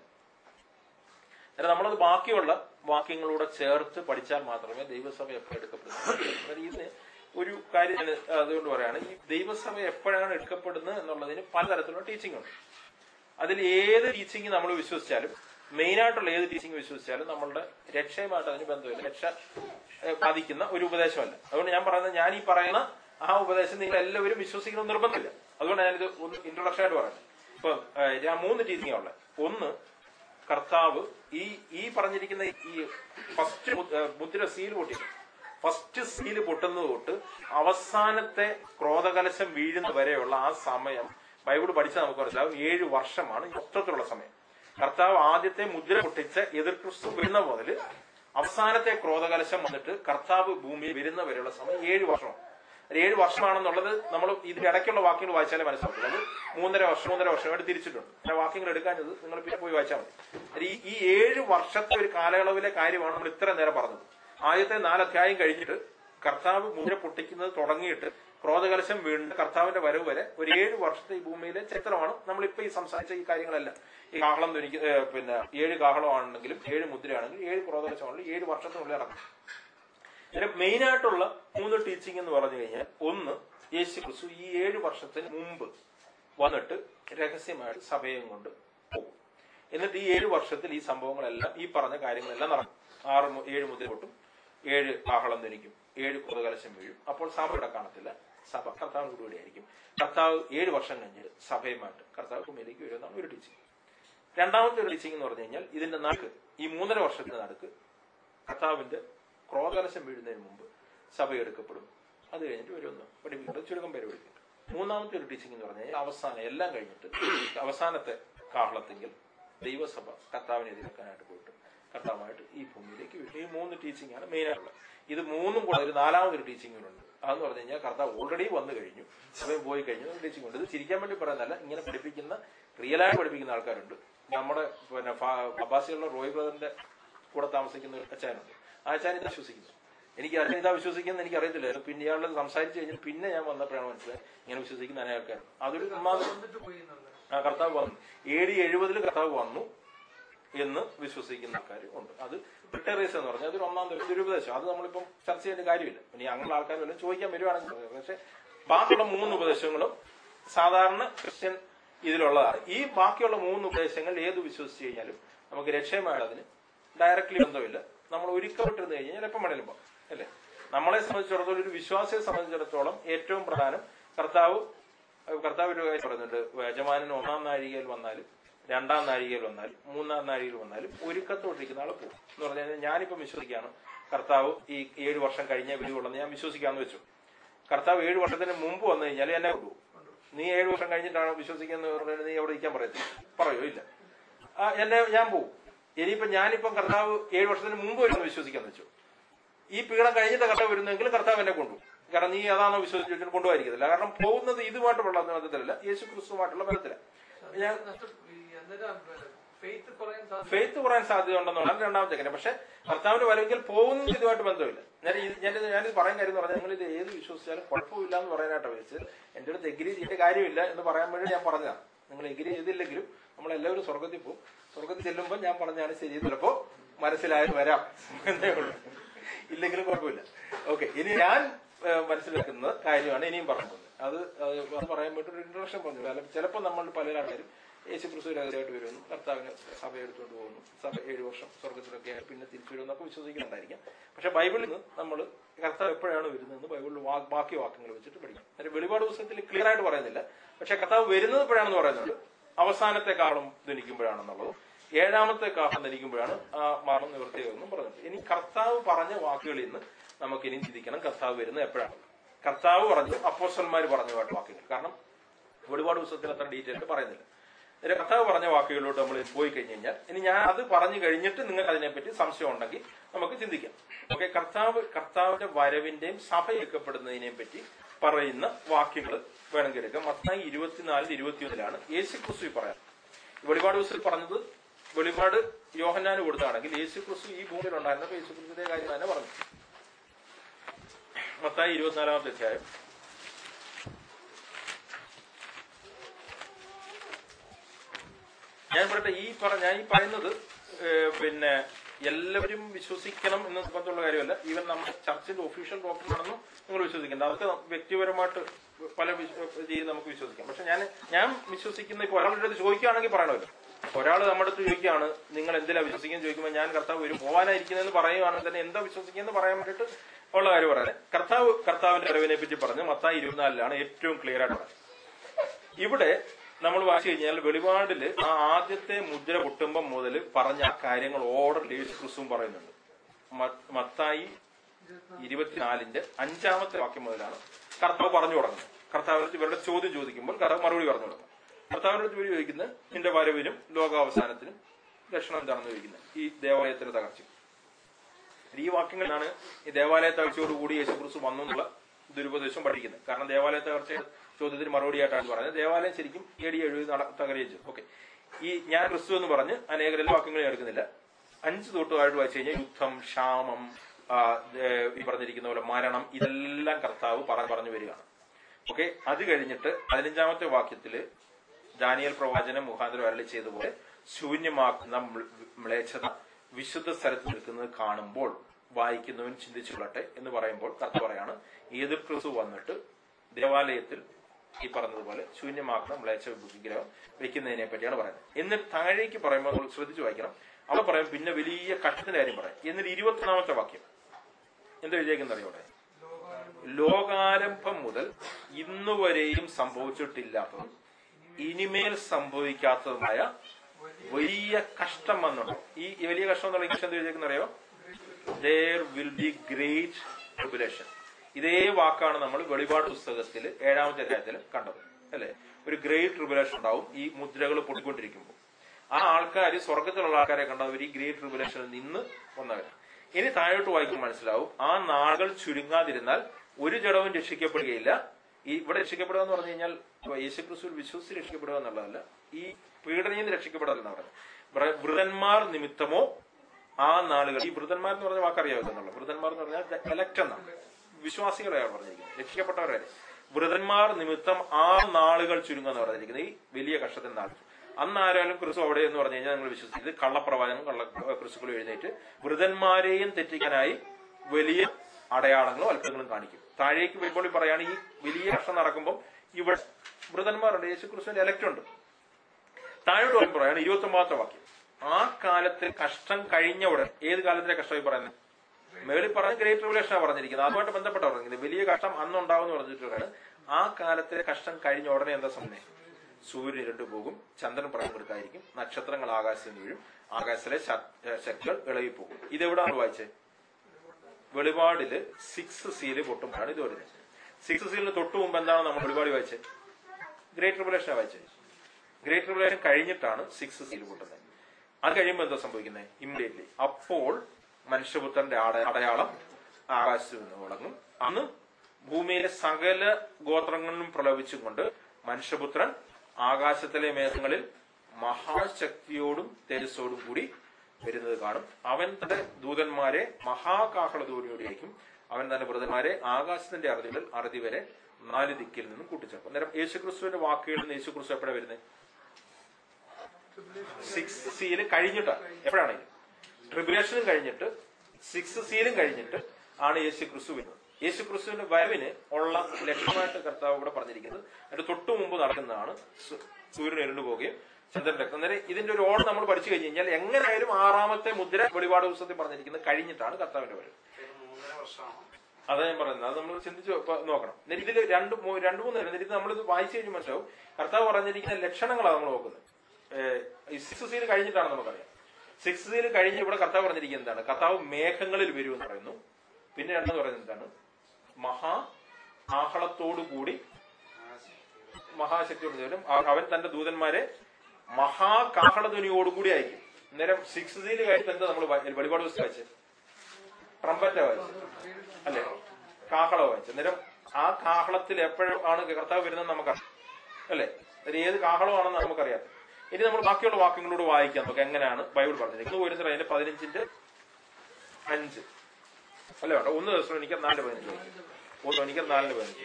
അന്നേരം നമ്മളത് ബാക്കിയുള്ള വാക്യങ്ങളൂടെ ചേർത്ത് പഠിച്ചാൽ മാത്രമേ ദൈവസഭ എപ്പോൾ എടുക്കപ്പെടുന്നത്. ഇതിന് ഒരു കാര്യം അതുകൊണ്ട് പറയാണ്, ഈ ദൈവസഭ എപ്പോഴാണ് എടുക്കപ്പെടുന്നത് എന്നുള്ളതിന് പലതരത്തിലുള്ള ടീച്ചിങ് ഉണ്ട്. അതിൽ ഏത് ടീച്ചിങ് നമ്മൾ വിശ്വസിച്ചാലും, മെയിനായിട്ടുള്ള ഏത് ടീച്ചിങ് വിശ്വസിച്ചാലും നമ്മളുടെ രക്ഷയുമായിട്ട് അതിന് ബന്ധമില്ല. രക്ഷ ബാധിക്കുന്ന ഒരു ഉപദേശമല്ല. അതുകൊണ്ട് ഞാൻ പറയുന്നത്, ഞാൻ ഈ പറയുന്ന ആ ഉപദേശം നിങ്ങൾ എല്ലാവരും വിശ്വസിക്കണം നിർബന്ധമില്ല. അതുകൊണ്ട് ഞാനിത് ഒന്ന് ഇൻട്രൊഡക്ഷൻ ആയിട്ട് പറയുന്നത്. ഇപ്പൊ ഞാൻ മൂന്ന് ടീച്ചിങ്ങാ ഉള്ളത്. ഒന്ന്, കർത്താവ് ഈ ഈ പറഞ്ഞിരിക്കുന്ന ഈ ഫസ്റ്റ് മുദ്ര സീൽ പൊട്ടി ഫസ്റ്റ് സീല് പൊട്ടുന്നത് തൊട്ട് അവസാനത്തെ ക്രോധകലശം വീഴുന്ന വരെയുള്ള ആ സമയം ബൈബിൾ പഠിച്ചാൽ നമുക്ക് മനസ്സിലാവും ഏഴ് വർഷമാണ് മൊത്തത്തിലുള്ള സമയം. കർത്താവ് ആദ്യത്തെ മുദ്ര പൊട്ടിച്ച് എതിർ ക്രിസ്തു വരുന്ന മുതൽ അവസാനത്തെ ക്രോധകലശം വന്നിട്ട് കർത്താവ് ഭൂമിയിൽ വരുന്ന വരെയുള്ള സമയം ഏഴ് വർഷമാണ്. ഏഴ് വർഷമാണെന്നുള്ളത് നമ്മൾ ഇതിന്റെ ഇടയ്ക്കുള്ള വാക്യങ്ങൾ വായിച്ചാലേ മനസ്സിലാവുള്ളൂ. അത് മൂന്നര വർഷം മൂന്നര വർഷമായിട്ട് തിരിച്ചിട്ടുണ്ട്. ആ വാക്യങ്ങൾ എടുക്കാഞ്ഞത് നിങ്ങൾ പിന്നെ പോയി വായിച്ചാൽ മതി. ഈ ഏഴ് വർഷത്തെ ഒരു കാലയളവിലെ കാര്യമാണ് നമ്മൾ ഇത്ര നേരം പറഞ്ഞത്. ആദ്യത്തെ നാലധ്യായം കഴിഞ്ഞിട്ട് കർത്താവ് മുദ്ര പൊട്ടിക്കുന്നത് തുടങ്ങിയിട്ട് ക്രോധകലശം വീണ്ടും കർത്താവിന്റെ വരവ് വരെ ഒരു ഏഴ് വർഷത്തെ ഈ ഭൂമിയിലെ ചരിത്രമാണ് നമ്മളിപ്പോ ഈ സംസാരിച്ച ഈ കാര്യങ്ങളെല്ലാം. ഈ കാഹളം ധ്വനിക്ക് പിന്നെ ഏഴ് കാഹളമാണെങ്കിലും ഏഴ് മുദ്രയാണെങ്കിലും ഏഴ് ക്രോധകലശമാണെങ്കിലും ഏഴ് വർഷത്തിനുള്ളിൽ ഇറങ്ങും. ഇതിന് മെയിൻ ആയിട്ടുള്ള മൂന്ന് ടീച്ചിങ് എന്ന് പറഞ്ഞു കഴിഞ്ഞാൽ, ഒന്ന്, യേശു ക്രിസ്തു ഈ ഏഴ് വർഷത്തിന് മുമ്പ് വന്നിട്ട് രഹസ്യമായിട്ട് സഭയും കൊണ്ട് പോകും. എന്നിട്ട് ഈ ഏഴ് വർഷത്തിൽ ഈ സംഭവങ്ങളെല്ലാം ഈ പറഞ്ഞ കാര്യങ്ങളെല്ലാം നടക്കും. ആറ് ഏഴ് മുദ്ര പൊട്ടും, ഏഴ് കാഹളം ധനിക്കും, ഏഴ് ക്രോധകലശം വീഴും. അപ്പോൾ സഭ ഇവിടെ കാണത്തില്ല. സഭ കർത്താവിന് കൂടിയായിരിക്കും. കർത്താവ് ഏഴ് വർഷം കഴിഞ്ഞിട്ട് സഭയുമായിട്ട് കർത്താവ് ഭൂമിയിലേക്ക് വരുമെന്നാണ് ഒരു ടീച്ചിങ്. രണ്ടാമത്തെ ഒരു ടീച്ചിങ് എന്ന് പറഞ്ഞു കഴിഞ്ഞാൽ, ഇതിന്റെ നടുക്ക് ഈ മൂന്നര വർഷത്തിന്റെ നടുക്ക് കർത്താവിന്റെ ക്രോധകലശം വീഴുന്നതിന് മുമ്പ് സഭ എടുക്കപ്പെടും. അത് കഴിഞ്ഞിട്ട് വരുമെന്ന് പഠിപ്പിക്കുന്നത് ചുരുക്കം പേര് പഠിപ്പിക്കും. മൂന്നാമത്തെ ഒരു ടീച്ചിങ് എന്ന് പറഞ്ഞു കഴിഞ്ഞാൽ, അവസാനം എല്ലാം കഴിഞ്ഞിട്ട് അവസാനത്തെ കാഹളത്തെങ്കിൽ ദൈവസഭ കർത്താവിനെ എതിർക്കാനായിട്ട് പോയിട്ട് കർത്താവായിട്ട് ഈ ഭൂമിയിലേക്ക് വരും. ഈ മൂന്ന് ടീച്ചിങ് ആണ് മെയിനായിട്ടുള്ളത്. ഇത് മൂന്നും കൂടെ ഒരു നാലാമതൊരു ടീച്ചിങ്ങിനുണ്ട്. അതെന്ന് പറഞ്ഞു കഴിഞ്ഞാൽ കർത്താവ് ഓൾറെഡി വന്നു കഴിഞ്ഞു, സമയം പോയി കഴിഞ്ഞു. ടീച്ചിങ് ഉണ്ട്. ഇത് ചിരിക്കാൻ വേണ്ടി പറയുന്നതല്ല, ഇങ്ങനെ പഠിപ്പിക്കുന്ന റിയലായി പഠിപ്പിക്കുന്ന ആൾക്കാരുണ്ട്. നമ്മുടെ പിന്നെ അബ്ബാസികളുടെ റോയ് ബ്രദറിന്റെ കൂടെ താമസിക്കുന്ന ഒരു അച്ചാനുണ്ട്. ആ അച്ചാൻ ഇതാ വിശ്വസിക്കുന്നു. എനിക്ക് ഇതാ വിശ്വസിക്കുന്നത് എനിക്ക് അറിയത്തില്ലായിരുന്നു. പിന്നെ ഇയാളുടെ സംസാരിച്ചു കഴിഞ്ഞാൽ പിന്നെ ഞാൻ വന്നപ്പോഴാണ് മനസ്സിലായി ഇങ്ങനെ വിശ്വസിക്കുന്ന അനേ ആൾക്കാർ. അതൊരു ആ കർത്താവ് വന്നു, എ ഡി എഴുപതിൽ കർത്താവ് വന്നു എന്ന് വിശ്വസിക്കുന്ന ആൾക്കാർ ഉണ്ട്. അത് ബ്രിട്ടറീസ് എന്ന് പറഞ്ഞാൽ അതൊരു ഒന്നാം തരം ദുരുപദേശം. അത് നമ്മളിപ്പം ചർച്ച ചെയ്യേണ്ട കാര്യമില്ല. ഇനി അങ്ങനെയുള്ള ആൾക്കാർ വല്ലതും ചോദിക്കാൻ വരുവാണെങ്കിൽ. പക്ഷെ ബാക്കിയുള്ള മൂന്ന് ഉപദേശങ്ങളും സാധാരണ ക്രിസ്ത്യൻ ഇതിലുള്ളതാണ്. ഈ ബാക്കിയുള്ള മൂന്ന് ഉപദേശങ്ങൾ ഏത് വിശ്വസിച്ച് കഴിഞ്ഞാലും നമുക്ക് രക്ഷയുമായിട്ട് അതിന് ഡയറക്ട്ലി ബന്ധമില്ല. നമ്മൾ ഒരുക്കപ്പെട്ടിരുന്നു കഴിഞ്ഞാൽ എപ്പം വേണേലും പോകാം, അല്ലേ? നമ്മളെ സംബന്ധിച്ചിടത്തോളം, ഒരു വിശ്വാസിയെ സംബന്ധിച്ചിടത്തോളം ഏറ്റവും പ്രധാനം കർത്താവ് കർത്താവ് ഒരു കാര്യം പറയുന്നുണ്ട്, യജമാനൻ ഒന്നാം നാഴികയിൽ വന്നാലും രണ്ടാം നാഴികയിൽ വന്നാലും മൂന്നാം നാഴികയിൽ വന്നാലും ഒരുക്കത്തോട്ടിരിക്കുന്ന ആൾ പോകും എന്ന് പറഞ്ഞു കഴിഞ്ഞാൽ ഞാനിപ്പം വിശ്വസിക്കുകയാണ് കർത്താവ് ഈ ഏഴ് വർഷം കഴിഞ്ഞേ വരുവുള്ളെന്ന് ഞാൻ വിശ്വസിക്കാന്ന് വെച്ചു. കർത്താവ് ഏഴ് വർഷത്തിന് മുമ്പ് വന്നു കഴിഞ്ഞാൽ എന്നെ കൊണ്ടുപോകും. നീ ഏഴ് വർഷം കഴിഞ്ഞിട്ടാണ് വിശ്വസിക്കുന്നത് പറഞ്ഞാൽ നീ അവിടെ ഇരിക്കാൻ പറയത്തില്ല, പറയോ? ഇല്ല. എന്നെ ഞാൻ പോകും. ഇനിയിപ്പം ഞാനിപ്പം കർത്താവ് ഏഴ് വർഷത്തിന് മുമ്പ് വരുമെന്ന് വിശ്വസിക്കാന്ന് വെച്ചു. ഈ പീഡം കഴിഞ്ഞിട്ട് കർത്താവ് വരുന്നെങ്കിൽ കർത്താവ് എന്നെ കൊണ്ടുപോകും. കാരണം നീ അതാണോ വിശ്വസിച്ചിട്ട് കൊണ്ടുപോയിരിക്കത്തില്ല. കാരണം പോകുന്നത് ഇതുമായിട്ടുള്ള ബന്ധത്തിലല്ല, യേശു ക്രിസ്തുമായിട്ടുള്ള ബന്ധത്തിലാണ്. ഞാൻ ഫെയ്ത്ത് കുറയാൻ സാധ്യത ഉണ്ടെന്നുള്ളതാണ് രണ്ടാമത്തെ കാര്യം. പക്ഷെ കർത്താവിന്റെ വരവെങ്കിൽ പോകുന്നത് ഇതുമായിട്ട് ബന്ധമില്ല. ഞാൻ ഞാൻ ഞാനിത് പറയാൻ കാര്യം എന്ന് പറഞ്ഞാൽ നിങ്ങൾ ഇത് ഏത് വിശ്വസിച്ചാലും കുഴപ്പമില്ല എന്ന് പറയാനായിട്ട് വെച്ച് എന്റെ അടുത്ത് എഗ്രി ചെയ്യേണ്ട കാര്യമില്ല എന്ന് പറയാൻ വേണ്ടി ഞാൻ പറഞ്ഞതാണ്. നിങ്ങൾ എഗ്രി ചെയ്തില്ലെങ്കിലും നമ്മളെല്ലാവരും സ്വർഗത്തിൽ പോകും. സ്വർഗത്തിൽ ചെല്ലുമ്പോൾ ഞാൻ പറഞ്ഞാണ് ശരി, ചിലപ്പോ മനസ്സിലായാലും വരാം എന്നേ ഉള്ളൂ, ഇല്ലെങ്കിലും കുഴപ്പമില്ല. ഓക്കെ, ഇനി ഞാൻ മനസ്സിലാക്കുന്ന കാര്യമാണ് ഇനിയും പറഞ്ഞത്. അത് അത് പറയാൻ വേണ്ടി ഒരു ഇൻട്രൊഡക്ഷൻ പറഞ്ഞു. കാരണം ചിലപ്പോൾ നമ്മൾ പലരാൾക്കാരും യേശു ക്രിസ്തു രാജായിട്ട് വരുമെന്നും കർത്താവിന് സഭ എടുത്തുകൊണ്ട് പോകുന്നു, സഭ ഏഴു വർഷം സ്വർഗത്തിലൊക്കെ പിന്നെ തിരിച്ചു വരുമെന്നൊക്കെ വിശ്വസിക്കുന്നുണ്ടായിരിക്കാം. പക്ഷെ ബൈബിളിൽ നിന്ന് നമ്മൾ കർത്താവ് എപ്പോഴാണ് വരുന്നതെന്ന് ബൈബിളിൽ ബാക്കി വാക്യങ്ങൾ വെച്ചിട്ട് പഠിക്കാം. അതിന് വെളിപാട് പുസ്തകത്തിൽ ക്ലിയർ ആയിട്ട് പറയുന്നില്ല. പക്ഷെ കർത്താവ് വരുന്നത് എപ്പോഴാണെന്ന് പറയുന്നുണ്ട്, അവസാനത്തെ കാലം ധനിക്കുമ്പോഴാണെന്നുള്ളത്, ഏഴാമത്തെ കാലം ധനിക്കുമ്പോഴാണ് ആ മരണം നിവൃത്തിയാകുമെന്നും പറഞ്ഞിട്ടുണ്ട്. ഇനി കർത്താവ് പറഞ്ഞ വാക്കുകളിൽ നിന്ന് നമുക്ക് ഇനി ചിന്തിക്കണം, കർത്താവ് വരുന്നത് എപ്പോഴാണ്. കർത്താവ് പറഞ്ഞു, അപ്പോസ്തലന്മാർ പറഞ്ഞതായിട്ട് വാക്കുകൾ. കാരണം വെളിപാട് പുസ്തകത്തിൽ അത്ര ഡീറ്റെയിൽ ആയിട്ട് പറയുന്നില്ല. കർത്താവ് പറഞ്ഞ വാക്കുകളിലോട്ട് നമ്മൾ പോയി കഴിഞ്ഞ് കഴിഞ്ഞാൽ ഇനി ഞാൻ അത് പറഞ്ഞു കഴിഞ്ഞിട്ട് നിങ്ങൾക്ക് അതിനെപ്പറ്റി സംശയം ഉണ്ടെങ്കിൽ നമുക്ക് ചിന്തിക്കാം. ഓക്കെ, കർത്താവ് കർത്താവിന്റെ വരവിന്റെയും സഭ എടുക്കപ്പെടുന്നതിനെയും പറ്റി പറയുന്ന വാക്യങ്ങൾ വേണമെങ്കിൽ എടുക്കാം. മത്തായി ഇരുപത്തിനാലിൽ ഇരുപത്തിയൊന്നിലാണ് യേശു ക്രിസ്തു പറയാം. വെളിപാട് പുസ്തകത്തിൽ പറഞ്ഞത് വെളിപാട് യോഹന്നാന് കൊടുത്താണെങ്കിൽ യേശു ക്രിസ്തു ഈ ഭൂമിയിൽ ഉണ്ടായിരുന്നപ്പോൾ യേശു ക്രിസ്തുവിന്റെ കാര്യം തന്നെ പറഞ്ഞു. മത്തായി ഇരുപത്തിനാലാമത്തെ അധ്യായം ഞാൻ പറയട്ടെ, ഈ ഞാൻ ഈ പറയുന്നത് പിന്നെ എല്ലാവരും വിശ്വസിക്കണം എന്ന് നിർബന്ധമുള്ള കാര്യമല്ല. ഈവൻ നമ്മുടെ ചർച്ചിന്റെ ഒഫീഷ്യൽ ഡോക്ടറാണെന്നും നിങ്ങൾ വിശ്വസിക്കേണ്ട. അതൊക്കെ വ്യക്തിപരമായിട്ട് പല രീതിയിൽ നമുക്ക് വിശ്വസിക്കാം. പക്ഷെ ഞാൻ ഞാൻ വിശ്വസിക്കുന്ന ഇപ്പൊ ഒരാളുടെ അടുത്ത് ചോദിക്കുകയാണെങ്കിൽ പറയണമല്ലോ. ഒരാൾ നമ്മുടെ അടുത്ത് ചോദിക്കുകയാണ് നിങ്ങൾ എന്തിനാ വിശ്വസിക്കുന്നത് ചോദിക്കുമ്പോൾ ഞാൻ കർത്താവ് വരും പോകാനായിരിക്കുന്നതെന്ന് പറയുകയാണെങ്കിൽ തന്നെ എന്താ വിശ്വസിക്കുന്നത് പറയാൻ വേണ്ടിയിട്ട് ഉള്ള കാര്യം പറയാൻ കർത്താവ് കർത്താവിന്റെ വരവിനെ പറ്റി പറഞ്ഞ് മത്തായി ഇരുപത്തിനാലിലാണ് ഏറ്റവും ക്ലിയർ ആയിട്ട് പറയുന്നത്. ഇവിടെ നമ്മൾ വായിച്ചു കഴിഞ്ഞാൽ വെളിപാടില് ആ ആദ്യത്തെ മുദ്ര പൊട്ടുമ്പം മുതൽ പറഞ്ഞ ആ കാര്യങ്ങൾ ഓർഡറിൽ യേശു ക്രിസ്തുവും പറയുന്നുണ്ട്. മത്തായി ഇരുപത്തിനാലിന്റെ അഞ്ചാമത്തെ വാക്യം മുതലാണ് കർത്താവ് പറഞ്ഞു തുടങ്ങുന്നത്. കർത്താവിനടുത്ത് ഇവരുടെ ചോദ്യം ചോദിക്കുമ്പോൾ കർത്താവ് മറുപടി പറഞ്ഞു തുടങ്ങും. കർത്താവിനടുത്ത് ഇവർ ചോദിക്കുന്നത് നിന്റെ വരവിനും ലോകാവസാനത്തിനും ലക്ഷണം എന്താണെന്ന് ചോദിക്കുന്നത്, ഈ ദേവാലയത്തിന്റെ തകർച്ച. ഈ വാക്യങ്ങളിലാണ് ഈ ദേവാലയ തകർച്ചയോടുകൂടി യേശു ക്രിസ്തു വന്നു എന്നുള്ള ദുരുപദേശം പഠിക്കുന്നത്. കാരണം ദേവാലയ തകർച്ച ചോദ്യത്തിന് മറുപടിയായിട്ടാണ് പറഞ്ഞത്. ദേവാലയം ശരിക്കും എ ഡി എഴുപത് തകർച്ചു. ഓക്കെ, ഈ ഞാൻ ക്രിസ്തു എന്ന് പറഞ്ഞ് അനേകരെല്ലാം വാക്യങ്ങളെ എടുക്കുന്നില്ല. അഞ്ച് തൊട്ടുമായിട്ട് വായിച്ചു കഴിഞ്ഞാൽ യുദ്ധം, ക്ഷാമം, ഈ പറഞ്ഞിരിക്കുന്ന പോലെ മരണം, ഇതെല്ലാം കർത്താവ് പറഞ്ഞു പറഞ്ഞു വരികയാണ്. ഓക്കെ, അത് കഴിഞ്ഞിട്ട് പതിനഞ്ചാമത്തെ വാക്യത്തില് ദാനിയേൽ പ്രവാചനം മുഖാന്തരം അരുളി ചെയ്തപോലെ ശൂന്യമാക്കുന്ന മ്ലേച്ഛത വിശുദ്ധ സ്ഥലത്ത് നിൽക്കുന്നത് കാണുമ്പോൾ വായിക്കുന്നവൻ ചിന്തിച്ചുകൊള്ളട്ടെ എന്ന് പറയുമ്പോൾ കർത്താവ് പറയാണ് ഏത് ക്രിസ്തു വന്നിട്ട് ദേവാലയത്തിൽ ഈ പറഞ്ഞതുപോലെ ശൂന്യമാക്കുന്ന മ്ലേച്ഛ വിഗ്രഹം വെക്കുന്നതിനെ പറ്റിയാണ് പറയുന്നത്. എന്നിട്ട് താഴേക്ക് പറയുമ്പോൾ നമ്മൾ ശ്രദ്ധിച്ചു വായിക്കണം. അവിടെ പറയും പിന്നെ വലിയ കഷ്ടത്തിന്റെ കാര്യം പറയാം. എന്നിട്ട് ഇരുപത്തിയൊന്നാമത്തെ വാക്യം എന്താ എഴുതിയേക്കുന്നത് അറിയോടെ, ലോകാരംഭം മുതൽ ഇന്നുവരെയും സംഭവിച്ചിട്ടില്ലാത്തതും ഇനിമേൽ സംഭവിക്കാത്തതുമായ വലിയ കഷ്ടം വന്നുണ്ടോ. ഈ വലിയ കഷ്ടം എന്നുള്ള ഇംഗ്ലീഷ് എന്താ എഴുതിയേക്കുന്ന അറിയോ, there will be great tribulation. ഇതേ വാക്കാണ് നമ്മൾ വെളിപാട് പുസ്തകത്തിൽ ഏഴാമത്തെ അധ്യായത്തിൽ കണ്ടത്, അല്ലെ? ഒരു ഗ്രേറ്റ് ട്രിബുലേഷൻ ഉണ്ടാവും ഈ മുദ്രകൾ പൊട്ടിക്കൊണ്ടിരിക്കുമ്പോൾ. ആ ആൾക്കാർ സ്വർഗത്തിലുള്ള ആൾക്കാരെ കണ്ടവർ ഈ ഗ്രേറ്റ് ട്രിബുലേഷനിൽ നിന്ന് വന്നവരാണ്. ഇനി താഴോട്ട് വായിക്കുമ്പോൾ മനസ്സിലാവും ആ നാളുകൾ ചുരുങ്ങാതിരുന്നാൽ ഒരു ജഡവും രക്ഷിക്കപ്പെടുകയില്ല. ഈ ഇവിടെ രക്ഷിക്കപ്പെടുക എന്ന് പറഞ്ഞു കഴിഞ്ഞാൽ യേശുക്രിസ്തുവിൽ വിശ്വസിച്ച് രക്ഷിക്കപ്പെടുക എന്നുള്ളതല്ല, ഈ പീഡനയിൽ നിന്ന് രക്ഷിക്കപ്പെടുക എന്ന് പറയുന്നത്. വൃതന്മാർ നിമിത്തമോ ആ നാളുകൾ, ഈ വൃതന്മാർ എന്ന് പറഞ്ഞ വാക്കറിയാവില്ല എന്നുള്ള, വൃതന്മാർ എന്ന് പറഞ്ഞാൽ എലക്ട് എന്നാണ്, വിശ്വാസികളെയാണ് പറഞ്ഞിരിക്കുന്നത്, രക്ഷിക്കപ്പെട്ടവരെ. വൃതന്മാർ നിമിത്തം ആ നാളുകൾ ചുരുങ്ങുന്ന പറഞ്ഞിരിക്കുന്നത്, ഈ വലിയ കഷ്ടത്തിന് നാൾ. അന്ന് ആരാലും ക്രിസ്തു അവിടെ എന്ന് പറഞ്ഞു കഴിഞ്ഞാൽ നിങ്ങൾ വിശ്വസിച്ചത് കള്ളപ്രവാചകം കള്ള ക്രിസ്തുക്കളും എഴുന്നേറ്റ് വൃതന്മാരെയും തെറ്റിക്കാനായി വലിയ അടയാളങ്ങളും അത്ഭുതങ്ങളും കാണിക്കും. താഴേക്ക് വരുമ്പോൾ പറയാണ്, ഈ വലിയ കഷ്ടം നടക്കുമ്പോൾ ഇവിടെ വൃതന്മാരുണ്ട്, യേശു ക്രിസ്തുവിന്റെ എലക്ട് ഉണ്ട്. താഴോട്ട് വരുമ്പോൾ പറയാണ് ഇരുപത്തി ഒമ്പതാമത്തെ വാക്യം, ആ കാലത്ത് കഷ്ടം കഴിഞ്ഞ ഉടൻ. ഏത് കാലത്തിലെ കഷ്ടമായി പറയുന്നത്? മേളിൽ പറഞ്ഞ ഗ്രേറ്റ് റിവലേഷനാണ് പറഞ്ഞിരിക്കുന്നത്, അതുമായിട്ട് ബന്ധപ്പെട്ട പറഞ്ഞിരിക്കുന്നത്. വലിയ കഷ്ടം അന്നുണ്ടാവും പറഞ്ഞിട്ടാണ്. ആ കാലത്തിലെ കഷ്ടം കഴിഞ്ഞ ഉടനെ എന്താ സമയം? സൂര്യൻ ഇരുണ്ടു പോകും, ചന്ദ്രൻ പ്രകാശം കൊടുക്കാതിരിക്കും, നക്ഷത്രങ്ങൾ ആകാശത്ത് വീഴും, ആകാശത്തിലെ ശക്തികൾ ഇളകി പോകും. ഇതെവിടാണ് വായിച്ചത്? വെളിപാടില് സിക്സ് സീല് പൊട്ടുമ്പോഴാണ് ഇത് വരുന്നത്. സിക്സ് സീലിന് തൊട്ടു മുമ്പ് എന്താണ് നമ്മൾ വെളിപാട് വായിച്ചത്? ഗ്രേറ്റ് റിവലേഷനാണ് വായിച്ചത്. ഗ്രേറ്റ് റിവലേഷൻ കഴിഞ്ഞിട്ടാണ് സിക്സ് സീൽ പൊട്ടുന്നത്. അത് കഴിയുമ്പോൾ എന്താ സംഭവിക്കുന്നത്? ഇമ്മീഡിയറ്റ്ലി അപ്പോൾ മനുഷ്യപുത്രന്റെ അടയാളം ആകാശത്ത് നിന്ന് തുടങ്ങും. അന്ന് ഭൂമിയിലെ സകല ഗോത്രങ്ങളിലും പ്രലോഭിച്ചും കൊണ്ട് മനുഷ്യപുത്രൻ ആകാശത്തിലെ മേഘങ്ങളിൽ മഹാശക്തിയോടും തേജസ്സോടും കൂടി വരുന്നത് കാണും. അവൻ തന്റെ ദൂതന്മാരെ മഹാകാഹള ധ്വനിയോടെയായിരിക്കും. അവൻ തന്റെ വൃതന്മാരെ ആകാശത്തിന്റെ അറുതികളിൽ അറുതി വരെ നാല് ദിക്കിൽ നിന്നും കൂട്ടിച്ചേർക്കും. അന്നേരം യേശുക്രിസ്തുവിന്റെ വാക്കുകളിൽ നിന്ന് യേശുക്രിസ്തു എപ്പോഴാണ് വരുന്നത്? സിക്സ് സീല് കഴിഞ്ഞിട്ടാണ്. എപ്പോഴാണെങ്കിലും ട്രിബുലേഷനും കഴിഞ്ഞിട്ട് സിക്സ് സീലും കഴിഞ്ഞിട്ട് ആണ് യേശുക്രിസ്തു വരുന്നത്. യേശുക്രിസ്തുവിന്റെ വരവിന് ഉള്ള ലക്ഷ്യമായിട്ട് കർത്താവ് ഇവിടെ പറഞ്ഞിരിക്കുന്നത് അതിന്റെ തൊട്ടു മുമ്പ് നടക്കുന്നതാണ് സൂര്യൻ ഇരുണ്ടു പോവുകയും ചന്ദ്രൻ രക്തം. അന്നേരം ഇതിന്റെ ഒരു ഓർഡർ നമ്മൾ പഠിച്ചു കഴിഞ്ഞ് കഴിഞ്ഞാൽ എങ്ങനെയായാലും ആറാമത്തെ മുദ്ര വെളിപാട് പുസ്തകത്തിൽ പറഞ്ഞിരിക്കുന്നത് കഴിഞ്ഞിട്ടാണ് കർത്താവിന്റെ വരവ്. അതാ ഞാൻ പറയുന്നത്. അത് നമ്മൾ ചിന്തിച്ച് നോക്കണം. ഇതിൽ രണ്ട് രണ്ടു മൂന്ന് ഇത് നമ്മളിത് വായിച്ചു കഴിഞ്ഞ് മനസ്സിലാവും കർത്താവ് പറഞ്ഞിരിക്കുന്ന ലക്ഷണങ്ങളാണ് നമ്മൾ നോക്കുന്നത്. സിക്സ് സീൽ കഴിഞ്ഞിട്ടാണ് നമുക്കറിയാം. സിക്സ് സീൽ കഴിഞ്ഞ് ഇവിടെ കർത്താവ് പറഞ്ഞിരിക്കുന്നത് എന്താണ്? കർത്താവ് മേഘങ്ങളിൽ വരുമെന്ന് പറയുന്നു. പിന്നെ രണ്ടെന്ന് പറയുന്നത് എന്താണ്? മഹാ ആഹളത്തോടു കൂടി മഹാശക്തിയോട് വരും. അവൻ തന്റെ ദൂതന്മാരെ മഹാകാഹളധ്വനിയോടുകൂടി അയക്കും. അന്നേരം സിക്സ് സീൽ കഴിഞ്ഞിട്ട് എന്താ നമ്മൾ വെളിപാട് പുസ്തകം വായിച്ചത്? ട്രംപറ്റ വായിച്ചത് അല്ലെ? കാഹള വായിച്ചത്. അന്നേരം ആ കാഹളത്തിൽ എപ്പോഴാണ് കർത്താവ് വരുന്നത് നമുക്കറിയാം അല്ലെ? ഏത് കാഹളമാണെന്ന് നമുക്കറിയാം. ഇനി നമ്മൾ ബാക്കിയുള്ള വാക്യങ്ങളോട് വായിക്കാം നമുക്ക് എങ്ങനെയാണ് ബൈബിൾ പറഞ്ഞത്. ഇന്ന് വരുന്നത് അതിന്റെ പതിനഞ്ചിന്റെ അഞ്ച് അല്ല വേണ്ട ഒന്ന് ദിവസം എനിക്ക് നാല് പതിനഞ്ച് ഒന്ന് എനിക്ക് നാലിന് പതിനഞ്ച്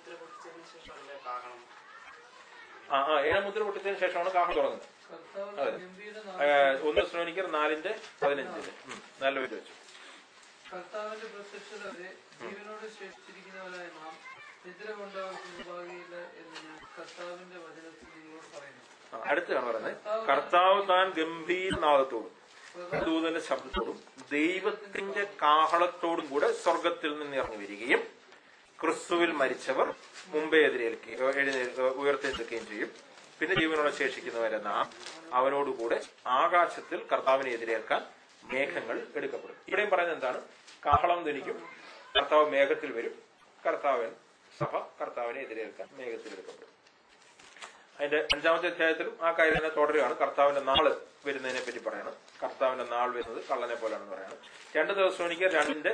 ആ ആ ഏഴാം മുദ്ര പൊട്ടിച്ചതിന് ശേഷമാണ് കാഹളം തുടങ്ങുന്നത്. അതെ, ഒന്ന് ദിവസം എനിക്ക് നാലിന്റെ പതിനഞ്ചില് നല്ല പേര് വെച്ചു. കർത്താവിന്റെ പ്രത്യക്ഷത വരെ ജീവനോട് ശേഷിച്ചിരിക്കുന്നവരായ നാം നിദ്ര കൊണ്ടവർക്ക് മുമ്പാകിയില്ല എന്ന് ഞാൻ കർത്താവിന്റെ വചനത്തിൽ നിങ്ങളോട് പറയുന്നു. അടുത്താണ് പറയുന്നത്, കർത്താവ് താൻ ഗംഭീരനാദത്തോടും ദൂതന്റെ ശബ്ദത്തോടും ദൈവത്തിന്റെ കാഹളത്തോടും കൂടെ സ്വർഗത്തിൽ നിന്ന് ഇറങ്ങി വരികയും ക്രിസ്തുവിൽ മരിച്ചവർ മുമ്പേ എതിരേൽക്കുകയും എഴുന്നേ ഉയർത്തെഴുന്നേൽക്കുകയും ചെയ്യും. പിന്നെ ജീവനോടെ ശേഷിക്കുന്നവരെ നാം അവനോടുകൂടെ ആകാശത്തിൽ കർത്താവിനെ എതിരേൽക്കാൻ മേഘങ്ങൾ എടുക്കപ്പെടും. ഇവിടെയും പറയുന്നത് എന്താണ്? കാഹളം ധനിക്കും, കർത്താവ് മേഘത്തിൽ വരും, കർത്താവൻ സഭ കർത്താവിനെ എതിരേൽക്കാൻ മേഘത്തിൽ എടുക്കപ്പെടും. അതിന്റെ അഞ്ചാമത്തെ അധ്യായത്തിലും ആ കാര്യം തന്നെ തുടരുകയാണ്. കർത്താവിന്റെ നാള് വരുന്നതിനെ പറ്റി പറയണം. കർത്താവിന്റെ നാൾ വരുന്നത് കള്ളനെ പോലെയാണെന്ന് പറയണം. രണ്ട് ദിവസം എനിക്ക് രണ്ടിന്റെ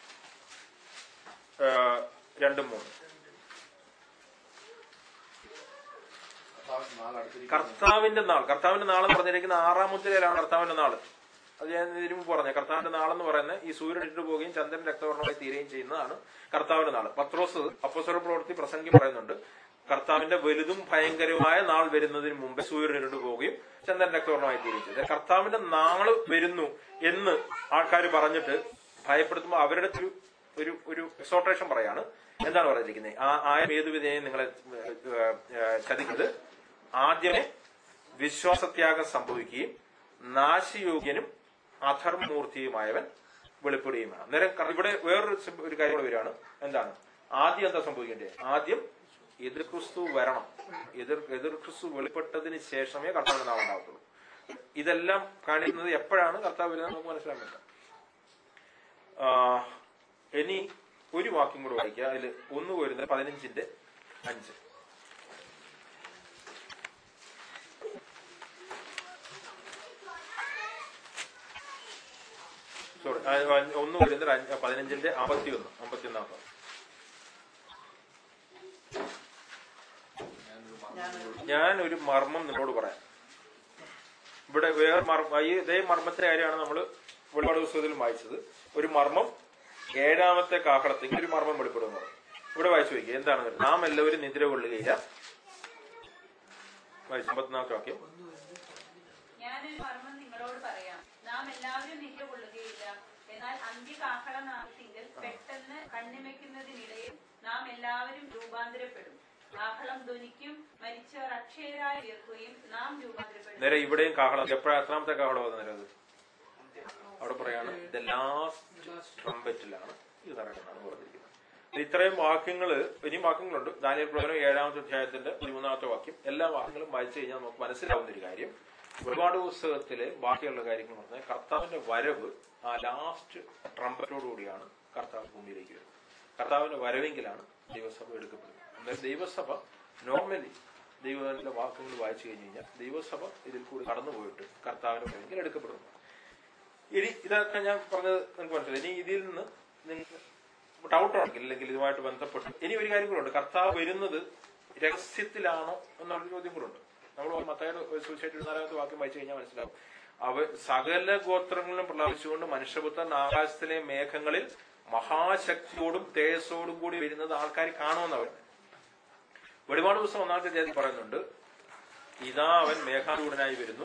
രണ്ടും മൂന്ന് കർത്താവിന്റെ നാൾ. കർത്താവിന്റെ നാളെന്ന് പറഞ്ഞിരിക്കുന്ന ആറാം മുദ്രയിലാണ് കർത്താവിന്റെ നാള്. അത് ഞാൻ ഇതിനു മുമ്പ് പറഞ്ഞ കർത്താവിന്റെ നാളെന്ന് പറയുന്നത് ഈ സൂര്യൻ ഇട്ടു പോവുകയും ചന്ദ്രൻ രക്തവർണ്ണമായി തീരുകയും ചെയ്യുന്നതാണ് കർത്താവിന്റെ നാള്. പത്രോസ് അപ്പോസ്തല പ്രവൃത്തി പ്രസംഗം പറയുന്നുണ്ട്, കർത്താവിന്റെ വലുതും ഭയങ്കരവുമായ നാൾ വരുന്നതിന് മുമ്പ് സൂര്യൻ ഇരുണ്ടു പോവുകയും ചന്ദ്രൻ രക്തവർണ്ണമായി തീരുകയും ചെയ്തു. കർത്താവിന്റെ നാള് വരുന്നു എന്ന് ആൾക്കാർ പറഞ്ഞിട്ട് ഭയപ്പെടുത്തുമ്പോൾ അവരുടെ ഒരു ഒരു ഒരു എക്സോട്ടേഷൻ പറയാണ്. എന്താണ് പറഞ്ഞിരിക്കുന്നത്? ആ ആയം ഏതു വിധേയം നിങ്ങളെ ചതിക്കുന്നത്? ആദ്യമേ വിശ്വാസത്യാഗം സംഭവിക്കുകയും നാശയോഗ്യനും അധർമ്മൂർത്തിയുമായവൻ വെളിപ്പെടുകയുമാണ്. അന്നേരം ഇവിടെ വേറൊരു ഒരു കാര്യം കൂടെ വരികയാണ്. എന്താണ്? ആദ്യം എന്താ സംഭവിക്കേണ്ടത്? ആദ്യം എതിർ ക്രിസ്തു വരണം. എതിർ എതിർ ക്രിസ്തു വെളിപ്പെട്ടതിന് ശേഷമേ കർത്താവിന്റെ നാൾ ഉണ്ടാകത്തുള്ളൂ. ഇതെല്ലാം കാണിക്കുന്നത് എപ്പോഴാണ് കർത്താവ് വരുന്നത് നമുക്ക് മനസ്സിലാക്കാൻ പറ്റാം. ഇനി ഒരു വാക്യം കൂടെ വായിക്കുക. അതിൽ ഒന്ന് വരുന്നത് പതിനഞ്ചിന്റെ അഞ്ച് സോറി ഒന്ന് വരുന്നത് പതിനഞ്ചിന്റെ അമ്പത്തി ഒന്ന് അമ്പത്തി ഒന്നാം ഞാൻ ഒരു മർമ്മം നിങ്ങളോട് പറയാം. ഇവിടെ വേറെ മർമ്മ ഈ ഇതേ മർമ്മത്തിന്റെ കാര്യമാണ് നമ്മൾ വെളിപാട് പുസ്തകത്തിൽ വായിച്ചത്. ഒരു മർമ്മം ഏഴാമത്തെ കാഹളത്തിൽ ഒരു മർമ്മം വെളിപ്പെടുന്നു. ഇവിടെ വായിച്ചു നോക്കി എന്താണ്? നാം എല്ലാവരും നിദ്ര കൊള്ളുകയില്ല. വായിച്ചു അമ്പത്തിനാമത്തെ വാക്യം. ഞാനൊരു മർമ്മം നിങ്ങളോട് പറയാം, നാം എല്ലാവരും നിദ്ര കൊള്ളുകയില്ല. എന്നാൽ അന്ത്യകാഹളനാദത്തിങ്കൽ പെട്ടെന്ന് കണ്ണിമയ്ക്കുന്നതിനിടയിൽ നാം എല്ലാവരും രൂപാന്തരപ്പെടും. കാഹളം ധ്വനിക്കും, മരിച്ചവർ അക്ഷയരായി ഉയർക്കുകയും നാം രൂപാന്തരപ്പെടും. നേരെ ഇവിടെയും കാഹളം എപ്പോഴാണ്? എത്രാമത്തെ കാഹളം വന്നത്? അവിടെ പറയാണ് ദ ലാസ്റ്റ് ട്രംപറ്റിലാണ് ഇത് നടക്കുന്നതാണ് പറഞ്ഞിരിക്കുന്നത്. ഇത്രയും വാക്യങ്ങള് ഇനിയും വാക്യങ്ങളുണ്ട്. ദാനിയേൽ പ്രവചനം ഏഴാമത്തെ അധ്യായത്തിന്റെ പതിമൂന്നാമത്തെ വാക്യം. എല്ലാ വാക്യങ്ങളും വായിച്ചു കഴിഞ്ഞാൽ നമുക്ക് മനസ്സിലാവുന്ന ഒരു കാര്യം, ഒരുപാട് പുസ്തകത്തിലെ ബാക്കിയുള്ള കാര്യങ്ങൾ പറഞ്ഞാൽ കർത്താവിന്റെ വരവ് ആ ലാസ്റ്റ് ട്രംപറ്റോടുകൂടിയാണ് കർത്താവ് ഭൂമിയിലേക്ക് വരുന്നത്. കർത്താവിന്റെ വരവെങ്കിലാണ് ദൈവസഭ എടുക്കപ്പെടുന്നത്. അതായത് ദൈവസഭ നോർമലി ദൈവത്തിന്റെ വാക്കുകൾ വായിച്ചു കഴിഞ്ഞു കഴിഞ്ഞാൽ ദൈവസഭ ഇതിൽ കൂടി കടന്നുപോയിട്ട് കർത്താവിന്റെ വരവെങ്കിൽ എടുക്കപ്പെടുന്നു. ഇനി ഇതൊക്കെ ഞാൻ പറഞ്ഞത് നിങ്ങൾക്ക് മനസ്സിലായി. ഇനി ഇതിൽ നിന്ന് നിങ്ങൾക്ക് ഡൗട്ട് ഉണ്ടെങ്കിൽ അല്ലെങ്കിൽ ഇതുമായിട്ട് ബന്ധപ്പെട്ട് ഇനി ഒരു കാര്യം കൂടെ ഉണ്ട്. കർത്താവ് വരുന്നത് രഹസ്യത്തിലാണോ എന്നുള്ള ചോദ്യം കൂടെ ഉണ്ട്. നമ്മൾ മത്തായിയുടെ സുവിശേഷം ഇരുപത്തിനാലാമത്തെ വാക്യം വായിച്ചു കഴിഞ്ഞാൽ മനസ്സിലാവും. അവ സകല ഗോത്രങ്ങളിലും പ്രലാപിച്ചുകൊണ്ട് മനുഷ്യപുത്രൻ ആകാശത്തിലെ മേഘങ്ങളിൽ മഹാശക്തിയോടും തേജസ്സോടും കൂടി വരുന്നത് ആൾക്കാർ കാണുമെന്നവർ. വെളിപാട് പുസ്തകം ഒന്നാമത്തെ അധ്യായത്തിൽ പറയുന്നുണ്ട്, ഇതാ അവൻ മേഘാരൂഢനായി വരുന്നു,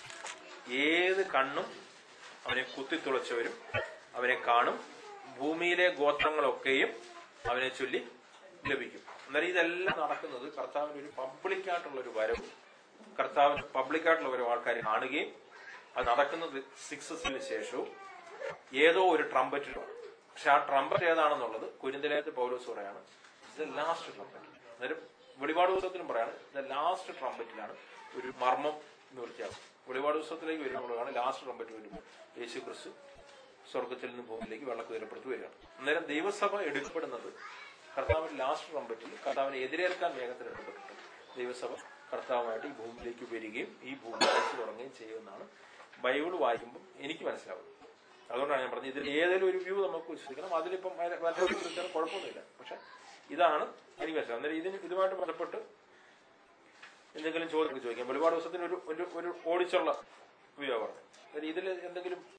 ഏത് കണ്ണും അവനെ കുത്തിത്തുളച്ചവരും അവനെ കാണും, ഭൂമിയിലെ ഗോത്രങ്ങളൊക്കെയും അവനെ ചൊല്ലി ലഭിക്കും. എന്നാലും ഇതെല്ലാം നടക്കുന്നത് കർത്താവിന്റെ ഒരു പബ്ലിക്കായിട്ടുള്ള ഒരു വരവ്, കർത്താവിന് പബ്ലിക്കായിട്ടുള്ള ഒരു ആൾക്കാർ കാണുകയും അത് നടക്കുന്നത് സിക്സസിന് ശേഷവും ഏതോ ഒരു ട്രംപറ്റിലാണ്. പക്ഷെ ആ ട്രംപറ്റ് ഏതാണെന്നുള്ളത് കൊരിന്ത്യലേഖനത്തിൽ പൗലോസ് പറയാണ് ഇത് ലാസ്റ്റ് ട്രംപറ്റ്. അന്നേരം വെളിപാട് പുസ്തകത്തിലും പറയാണ് ഇത് ലാസ്റ്റ് ട്രംപറ്റിലാണ് ഒരു മർമ്മം നിവൃത്തിയാകും. വെളിപാട് പുസ്തകത്തിലേക്ക് വരുമ്പോഴാണ് ലാസ്റ്റ് ട്രംപറ്റ് വരുമ്പോൾ യേശു ക്രിസ്തു സ്വർഗത്തിൽ നിന്ന് ഭൂമിയിലേക്ക് വെള്ളക്കുതിരപ്പുറത്ത് വരികയാണ്. അന്നേരം ദൈവസഭ എടുക്കപ്പെടുന്നത് കർത്താവിന്റെ ലാസ്റ്റ് ട്രംപറ്റിൽ കർത്താവിനെ എതിരേൽക്കാൻ വേഗത്തിൽ എടുക്കപ്പെട്ടിട്ട് ദൈവസഭ കർത്താവുമായിട്ട് ഈ ഭൂമിയിലേക്ക് വരികയും ഈ ഭൂമി വായിച്ചു തുടങ്ങുകയും ചെയ്യുമെന്നാണ് ബൈബിൾ വായിക്കുമ്പോൾ എനിക്ക് മനസ്സിലാവുന്നത്. അതുകൊണ്ടാണ് ഞാൻ പറഞ്ഞത് ഇതിൽ ഏതെങ്കിലും ഒരു വ്യൂ നമുക്ക് വിശ്വസിക്കണം. അതിലിപ്പം വിശ്വസിച്ചാൽ കുഴപ്പമൊന്നുമില്ല. പക്ഷെ ഇതാണ് എനിക്ക് മനസ്സിലാവും. അന്നേരം ഇതിന് ഇതുമായിട്ട് ബന്ധപ്പെട്ട് എന്തെങ്കിലും ചോദ്യം ചോദിക്കാം. വെളിപാട് ദിവസത്തിന് ഒരു ഒരു ഓടിച്ചുള്ള വ്യൂ പറഞ്ഞത് ഇതിൽ എന്തെങ്കിലും